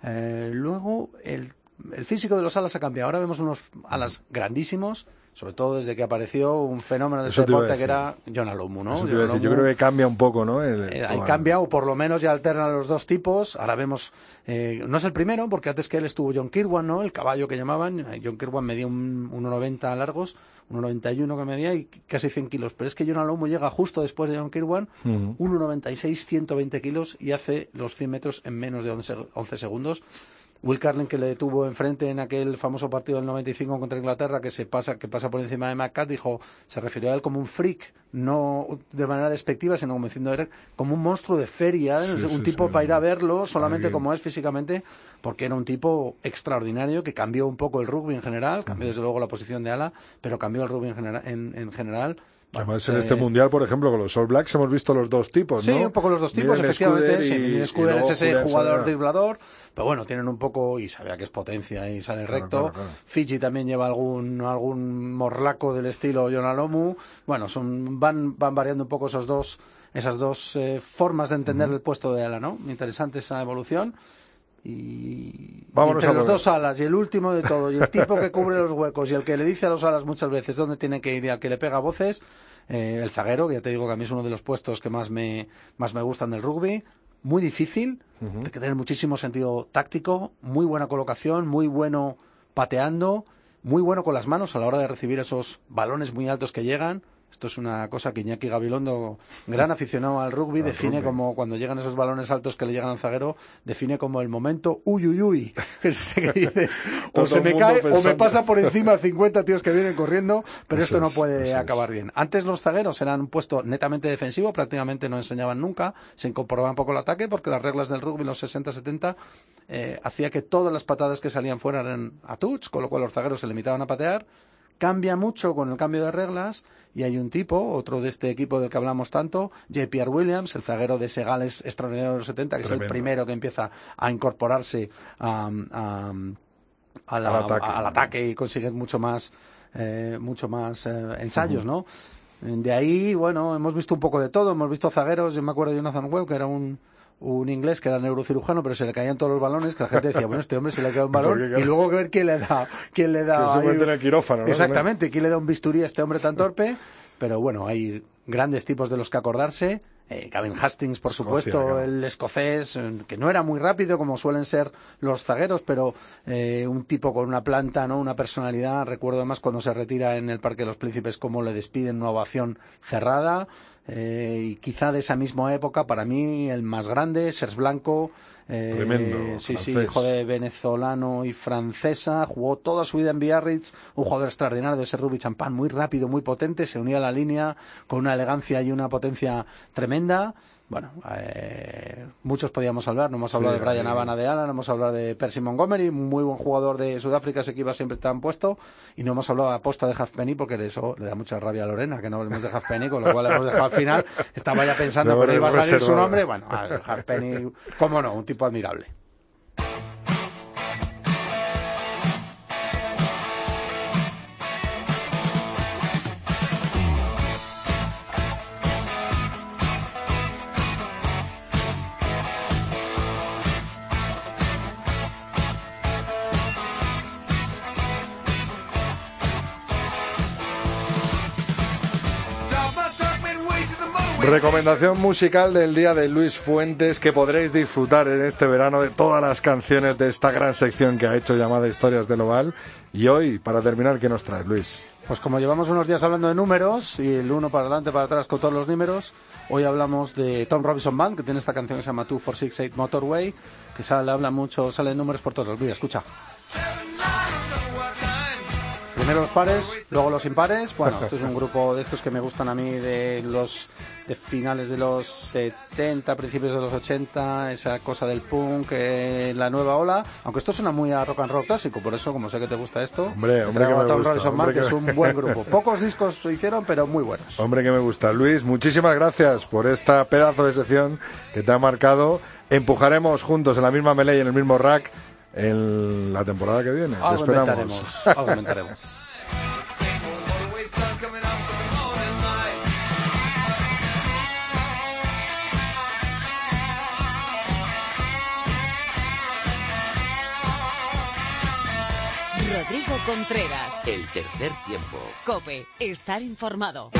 Luego el físico de los alas ha cambiado. Ahora vemos unos alas grandísimos, sobre todo desde que apareció un fenómeno de ese deporte que era John Alomu, ¿no? Yo creo que cambia un poco, ¿no? Cambia, o por lo menos ya alternan los dos tipos. Ahora vemos, no es el primero, porque antes que él estuvo John Kirwan, ¿no? El caballo que llamaban. John Kirwan medía 1,90 largos, 1,91 que medía y casi 100 kilos. Pero es que John Alomu llega justo después de John Kirwan, 1,96, 120 kilos y hace los 100 metros en menos de 11 segundos. Will Carling, que le detuvo enfrente en aquel famoso partido del 95 contra Inglaterra, que pasa por encima de McCart, se refirió a él como un freak, no de manera despectiva, sino como diciendo, era como un monstruo de feria, tipo para ir a verlo, solamente como es físicamente, porque era un tipo extraordinario que cambió un poco el rugby en general, cambió desde luego la posición de ala, pero cambió el rugby en general. Además, en este mundial, por ejemplo, con los All Blacks hemos visto los dos tipos, ¿no? Sí, un poco los dos tipos, efectivamente. Scudder es ese jugador driblador, pero bueno, tienen un poco, y sabía que es potencia y sale recto. Claro. Fiji también lleva algún morlaco del estilo John Alomu. Bueno, van variando un poco esas dos formas de entender el puesto de ala, ¿no? Interesante esa evolución. Y entre los dos alas y el último de todo y el tipo que cubre los huecos y el que le dice a los alas muchas veces dónde tiene que ir y al que le pega voces, el zaguero, que ya te digo que a mí es uno de los puestos que más me gustan del rugby. Muy difícil, hay que tener muchísimo sentido táctico, muy buena colocación, muy bueno pateando, muy bueno con las manos a la hora de recibir esos balones muy altos que llegan. Esto es una cosa que Iñaki Gabilondo, gran aficionado al rugby, define como cuando llegan esos balones altos que le llegan al zaguero, define como el momento uy, que es ese que dices, o se me cae o me pasa por encima 50 tíos que vienen corriendo, pero esto no puede acabar bien. Antes los zagueros eran un puesto netamente defensivo, prácticamente no enseñaban nunca, se incorporaban poco al ataque porque las reglas del rugby en los 60-70 hacía que todas las patadas que salían fuera eran a touch, con lo cual los zagueros se limitaban a patear. cambia mucho con el cambio de reglas y hay un tipo, otro de este equipo del que hablamos tanto, J.P.R. Williams, el zaguero de Segales extraordinario de los 70, que Tremendo. es el primero que empieza a incorporarse al ataque y consigue mucho más ensayos, ¿no? De ahí, bueno, hemos visto un poco de todo, hemos visto zagueros, yo me acuerdo de Jonathan Webb, que era un inglés que era neurocirujano, pero se le caían todos los balones, que la gente decía, bueno, este hombre se le cae un balón, y luego ver quién le da Que se mete en el quirófano, ¿no? Exactamente, quién le da un bisturí a este hombre tan torpe, pero bueno, hay grandes tipos de los que acordarse. Gavin Hastings, por Escocia, supuesto, claro. el escocés, que no era muy rápido como suelen ser los zagueros, pero un tipo con una planta, ¿no? Una personalidad. Recuerdo además cuando se retira en el Parque de los Príncipes cómo le despiden, una ovación cerrada. Y quizá de esa misma época, para mí, el más grande, Serge Blanco. Tremendo, Sí, francés. hijo de venezolano y francesa, jugó toda su vida en Biarritz, un jugador extraordinario de ese rugby champán, muy rápido, muy potente, se unía a la línea con una elegancia y una potencia tremenda. Bueno, muchos podíamos hablar, no hemos hablado de Brian Habana de Ala, no hemos hablado de Percy Montgomery, muy buen jugador de Sudáfrica, ese que iba siempre tan puesto, y no hemos hablado a posta de Halfpenny porque eso le da mucha rabia a Lorena, que no hablemos de Halfpenny, con lo cual hemos dejado al final, estaba ya pensando No, que no iba a salir su reservado. nombre. Bueno, Halfpenny, cómo no, un tipo admirable. Recomendación musical del día de Luis Fuentes, que podréis disfrutar en este verano de todas las canciones de esta gran sección que ha hecho llamada Historias del Oval. Y hoy, para terminar, ¿qué nos traes, Luis? Pues como llevamos unos días hablando de números, y el uno para adelante, para atrás con todos los números, hoy hablamos de Tom Robinson Band, que tiene esta canción que se llama 2468 Motorway, que habla mucho, sale en números por todos los vídeos. Escucha. Primero los pares, luego los impares. Bueno, esto es un grupo de estos que me gustan a mí de finales de los 70, principios de los 80, esa cosa del punk, la nueva ola. Aunque esto suena muy a rock and roll clásico, por eso, como sé que te gusta esto, hombre que me Tom gusta, Robinson Band, que es un buen grupo. Pocos discos se hicieron, pero muy buenos. Hombre, que me gusta. Luis, muchísimas gracias por esta pedazo de sección que te ha marcado. Empujaremos juntos en la misma melee y en el mismo rack en la temporada que viene. Te esperamos. Algo inventaremos. Rodrigo Contreras. El tercer tiempo. COPE. Estar informado.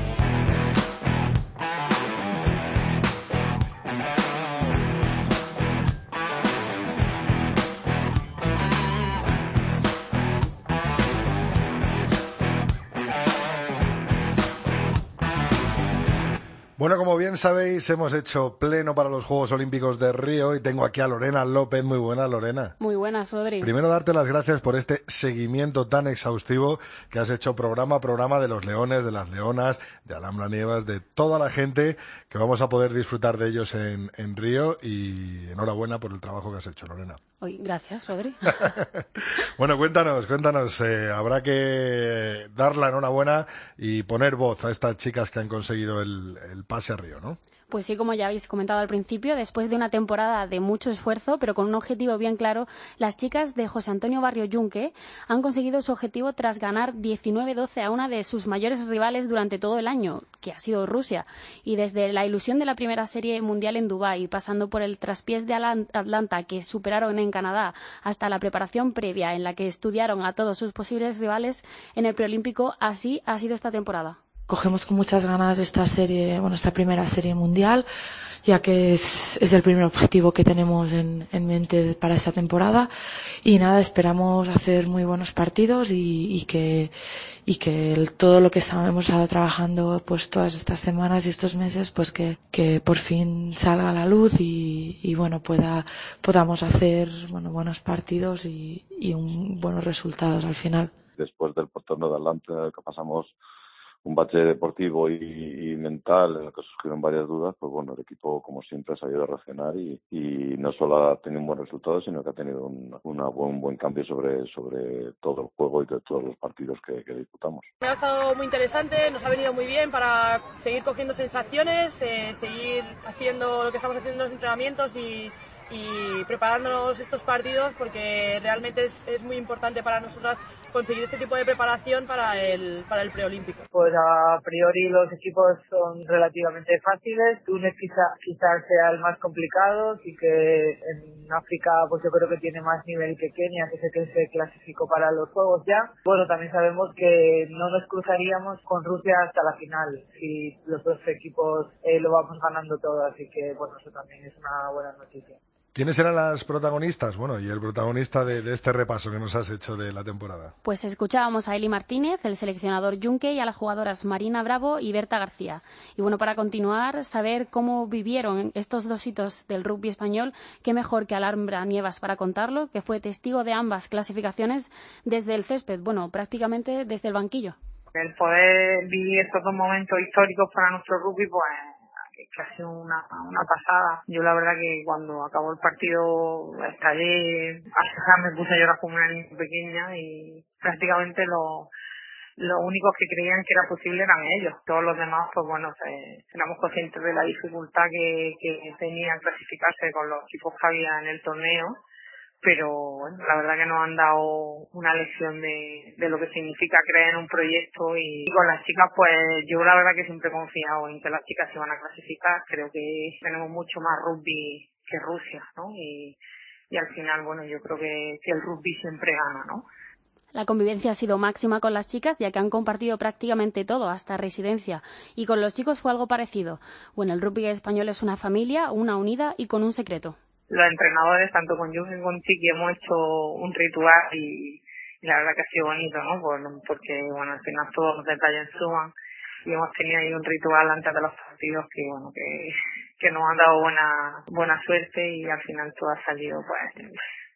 Bueno, como bien sabéis, hemos hecho pleno para los Juegos Olímpicos de Río y tengo aquí a Lorena López. Muy buenas, Lorena. Muy buenas, Rodri. Primero, darte las gracias por este seguimiento tan exhaustivo que has hecho programa a programa de los leones, de las leonas, de Alhambra Nievas, de toda la gente que vamos a poder disfrutar de ellos en Río, y enhorabuena por el trabajo que has hecho, Lorena. Oye, gracias, Rodri. Bueno, cuéntanos, habrá que dar la enhorabuena y poner voz a estas chicas que han conseguido el pase a Río, ¿no? Pues sí, como ya habéis comentado al principio, después de una temporada de mucho esfuerzo, pero con un objetivo bien claro, las chicas de José Antonio Barrio Yunque han conseguido su objetivo tras ganar 19-12 a una de sus mayores rivales durante todo el año, que ha sido Rusia. Y desde la ilusión de la primera serie mundial en Dubái, pasando por el traspiés de Atlanta que superaron en Canadá, hasta la preparación previa en la que estudiaron a todos sus posibles rivales en el preolímpico, así ha sido esta temporada. Cogemos con muchas ganas esta primera serie mundial, ya que es el primer objetivo que tenemos en mente para esta temporada. Y nada, esperamos hacer muy buenos partidos y que todo lo que hemos estado trabajando pues todas estas semanas y estos meses, pues que por fin salga a la luz y bueno, podamos hacer buenos partidos y buenos resultados al final. Después del portón de Atlanta, que pasamos bache deportivo y mental en el que surgieron varias dudas, pues bueno, el equipo como siempre ha sabido reaccionar y no solo ha tenido un buen resultado, sino que ha tenido un buen cambio sobre todo el juego y de todos los partidos que disputamos. Ha estado muy interesante, nos ha venido muy bien para seguir cogiendo sensaciones, seguir haciendo lo que estamos haciendo en los entrenamientos y preparándonos estos partidos, porque realmente es muy importante para nosotras conseguir este tipo de preparación para el preolímpico. Pues a priori los equipos son relativamente fáciles. Túnez quizás sea el más complicado, y que en África pues yo creo que tiene más nivel que Kenia, que sé que se clasificó para los Juegos ya. Bueno, también sabemos que no nos cruzaríamos con Rusia hasta la final si los dos equipos lo vamos ganando todo, así que bueno, eso también es una buena noticia. ¿Quiénes eran las protagonistas? Bueno, y el protagonista de este repaso que nos has hecho de la temporada. Pues escuchábamos a Eli Martínez, el seleccionador Junque, y a las jugadoras Marina Bravo y Berta García. Y bueno, para continuar, saber cómo vivieron estos dos hitos del rugby español, qué mejor que Alhambra Nievas para contarlo, que fue testigo de ambas clasificaciones desde el césped, bueno, prácticamente desde el banquillo. El poder vivir estos dos momentos históricos para nuestro rugby, pues casi una pasada. Yo la verdad que cuando acabó el partido estallé, me puse a llorar como una niña pequeña, y prácticamente los únicos que creían que era posible eran ellos. Todos los demás, pues bueno, éramos conscientes de la dificultad que tenían clasificarse con los equipos que había en el torneo, pero bueno, la verdad que nos han dado una lección de lo que significa creer en un proyecto, y con las chicas pues yo la verdad que siempre he confiado en que las chicas se van a clasificar. Creo que tenemos mucho más rugby que Rusia, ¿no? Y al final, bueno, yo creo que el rugby siempre gana, ¿no? La convivencia ha sido máxima con las chicas, ya que han compartido prácticamente todo, hasta residencia. Y con los chicos fue algo parecido. Bueno, el rugby español es una familia, una unida y con un secreto. Los entrenadores, tanto con Jung como con Chiqui, hemos hecho un ritual y la verdad que ha sido bonito, ¿no? Porque, bueno, al final todos los detalles suman, y hemos tenido ahí un ritual antes de los partidos que, bueno, que nos han dado buena suerte, y al final todo ha salido, pues,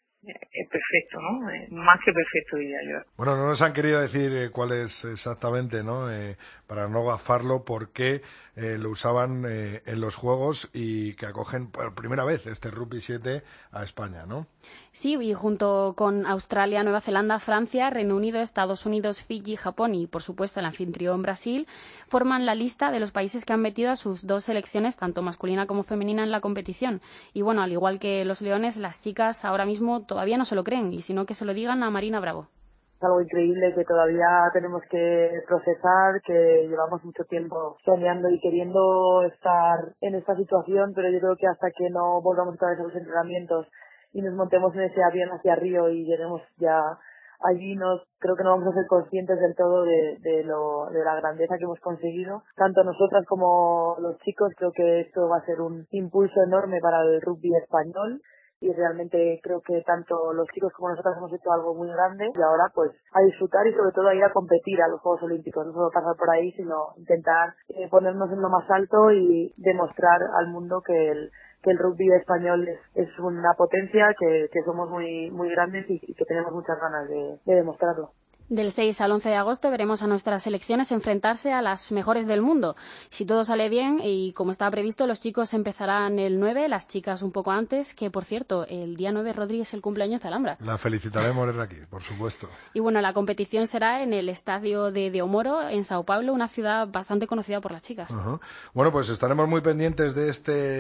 es perfecto, ¿no? Más que perfecto, diría yo. Bueno, no nos han querido decir cuál es exactamente, ¿no? Para no gafarlo, por qué lo usaban en los Juegos y que acogen por primera vez este Rugby 7 a España, ¿no? Sí, y junto con Australia, Nueva Zelanda, Francia, Reino Unido, Estados Unidos, Fiji, Japón y, por supuesto, el anfitrión Brasil, forman la lista de los países que han metido a sus dos selecciones, tanto masculina como femenina, en la competición. Y bueno, al igual que los leones, las chicas ahora mismo todavía no se lo creen, y sino que se lo digan a Marina Bravo. Es algo increíble que todavía tenemos que procesar, que llevamos mucho tiempo soñando y queriendo estar en esta situación, pero yo creo que hasta que no volvamos otra vez a los entrenamientos y nos montemos en ese avión hacia Río y lleguemos ya allí, creo que no vamos a ser conscientes del todo de la grandeza que hemos conseguido, tanto nosotras como los chicos. Creo que esto va a ser un impulso enorme para el rugby español, y realmente creo que tanto los chicos como nosotras hemos hecho algo muy grande, y ahora pues a disfrutar y sobre todo a ir a competir a los Juegos Olímpicos, no solo pasar por ahí, sino intentar ponernos en lo más alto y demostrar al mundo que el rugby español es una potencia, que somos muy muy grandes y que tenemos muchas ganas de demostrarlo. Del 6 al 11 de agosto veremos a nuestras selecciones enfrentarse a las mejores del mundo. Si todo sale bien y como estaba previsto, los chicos empezarán el 9, las chicas un poco antes, que por cierto, el día 9, Rodri, es el cumpleaños de Alhambra. La felicitaremos desde aquí, por supuesto. Y bueno, la competición será en el estadio de Omoro, en Sao Paulo, una ciudad bastante conocida por las chicas. Uh-huh. Bueno, pues estaremos muy pendientes de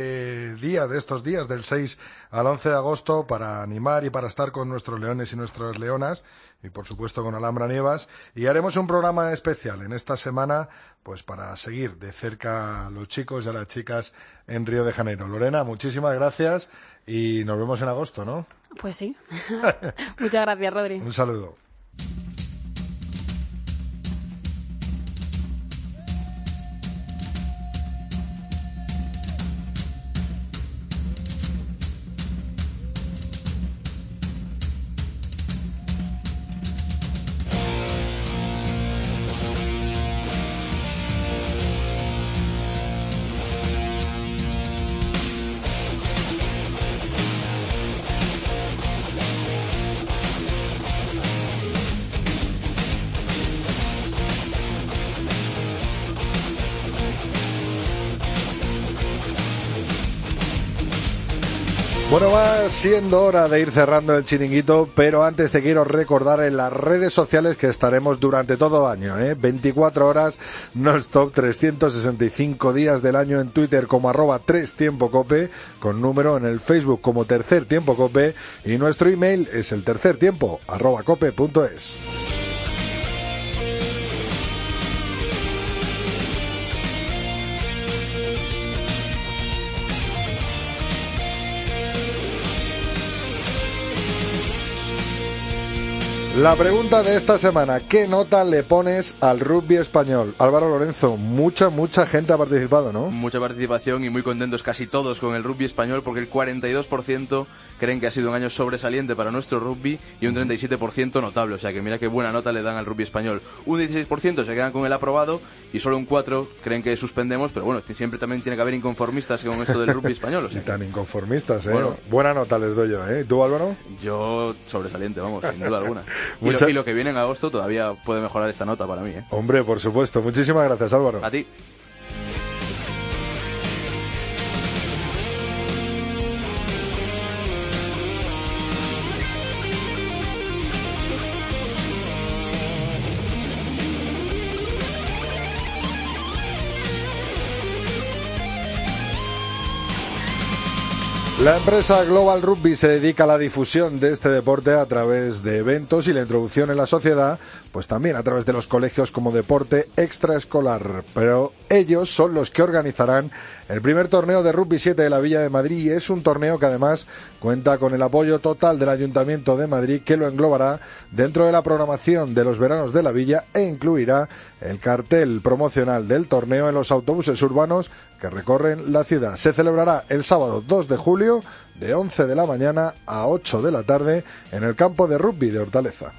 estos días, del 6 al 11 de agosto, para animar y para estar con nuestros leones y nuestras leonas, y por supuesto con Alhambra Nievas, y haremos un programa especial en esta semana pues para seguir de cerca a los chicos y a las chicas en Río de Janeiro. Lorena, muchísimas gracias y nos vemos en agosto, ¿no? Pues sí. Muchas gracias, Rodri. Un saludo. Bueno, va siendo hora de ir cerrando el chiringuito, pero antes te quiero recordar en las redes sociales que estaremos durante todo el año, 24 horas non-stop, 365 días del año en Twitter como @3tiempocope, con número, en el Facebook como Tercer Tiempo Cope, y nuestro email es el tercertiempo@cope.es. La pregunta de esta semana: ¿qué nota le pones al rugby español? Álvaro Lorenzo, mucha gente ha participado, ¿no? Mucha participación y muy contentos casi todos con el rugby español, porque el 42% creen que ha sido un año sobresaliente para nuestro rugby y un 37% notable. O sea que mira qué buena nota le dan al rugby español. Un 16% se quedan con el aprobado y solo un 4% creen que suspendemos, pero bueno, siempre también tiene que haber inconformistas con esto del rugby español. O sea, y tan inconformistas, ¿eh? Bueno, buena nota les doy yo, ¿eh? ¿Tú, Álvaro? Yo sobresaliente, vamos, sin duda alguna. Y lo que viene en agosto todavía puede mejorar esta nota para mí, ¿eh? Hombre, por supuesto. Muchísimas gracias, Álvaro. A ti. La empresa Global Rugby se dedica a la difusión de este deporte a través de eventos y la introducción en la sociedad, pues también a través de los colegios como deporte extraescolar. Pero ellos son los que organizarán el primer torneo de Rugby 7 de la Villa de Madrid, y es un torneo que además cuenta con el apoyo total del Ayuntamiento de Madrid, que lo englobará dentro de la programación de los veranos de la Villa e incluirá el cartel promocional del torneo en los autobuses urbanos que recorren la ciudad. Se celebrará el sábado 2 de julio de 11 de la mañana a 8 de la tarde en el campo de rugby de Hortaleza.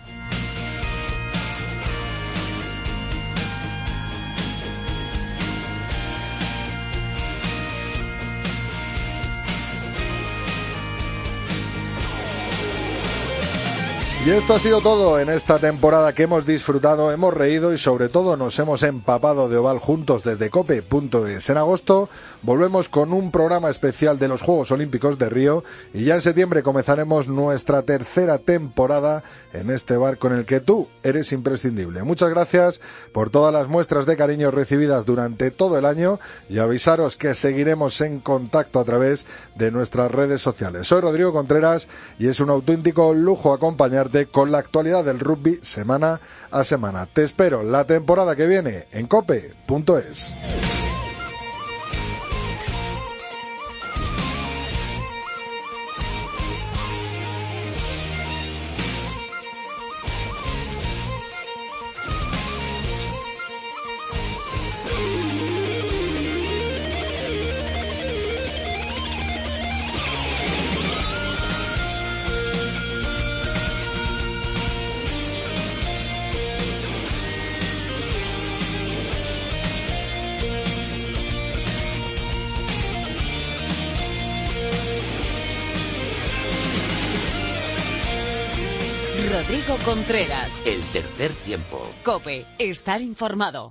Y esto ha sido todo en esta temporada, que hemos disfrutado, hemos reído y sobre todo nos hemos empapado de oval juntos desde cope.es. En agosto volvemos con un programa especial de los Juegos Olímpicos de Río y ya en septiembre comenzaremos nuestra tercera temporada en este barco en el que tú eres imprescindible. Muchas gracias por todas las muestras de cariño recibidas durante todo el año y avisaros que seguiremos en contacto a través de nuestras redes sociales. Soy Rodrigo Contreras y es un auténtico lujo acompañarte con la actualidad del rugby semana a semana. Te espero la temporada que viene en cope.es. Rodrigo Contreras. El tercer tiempo. COPE. Estar informado.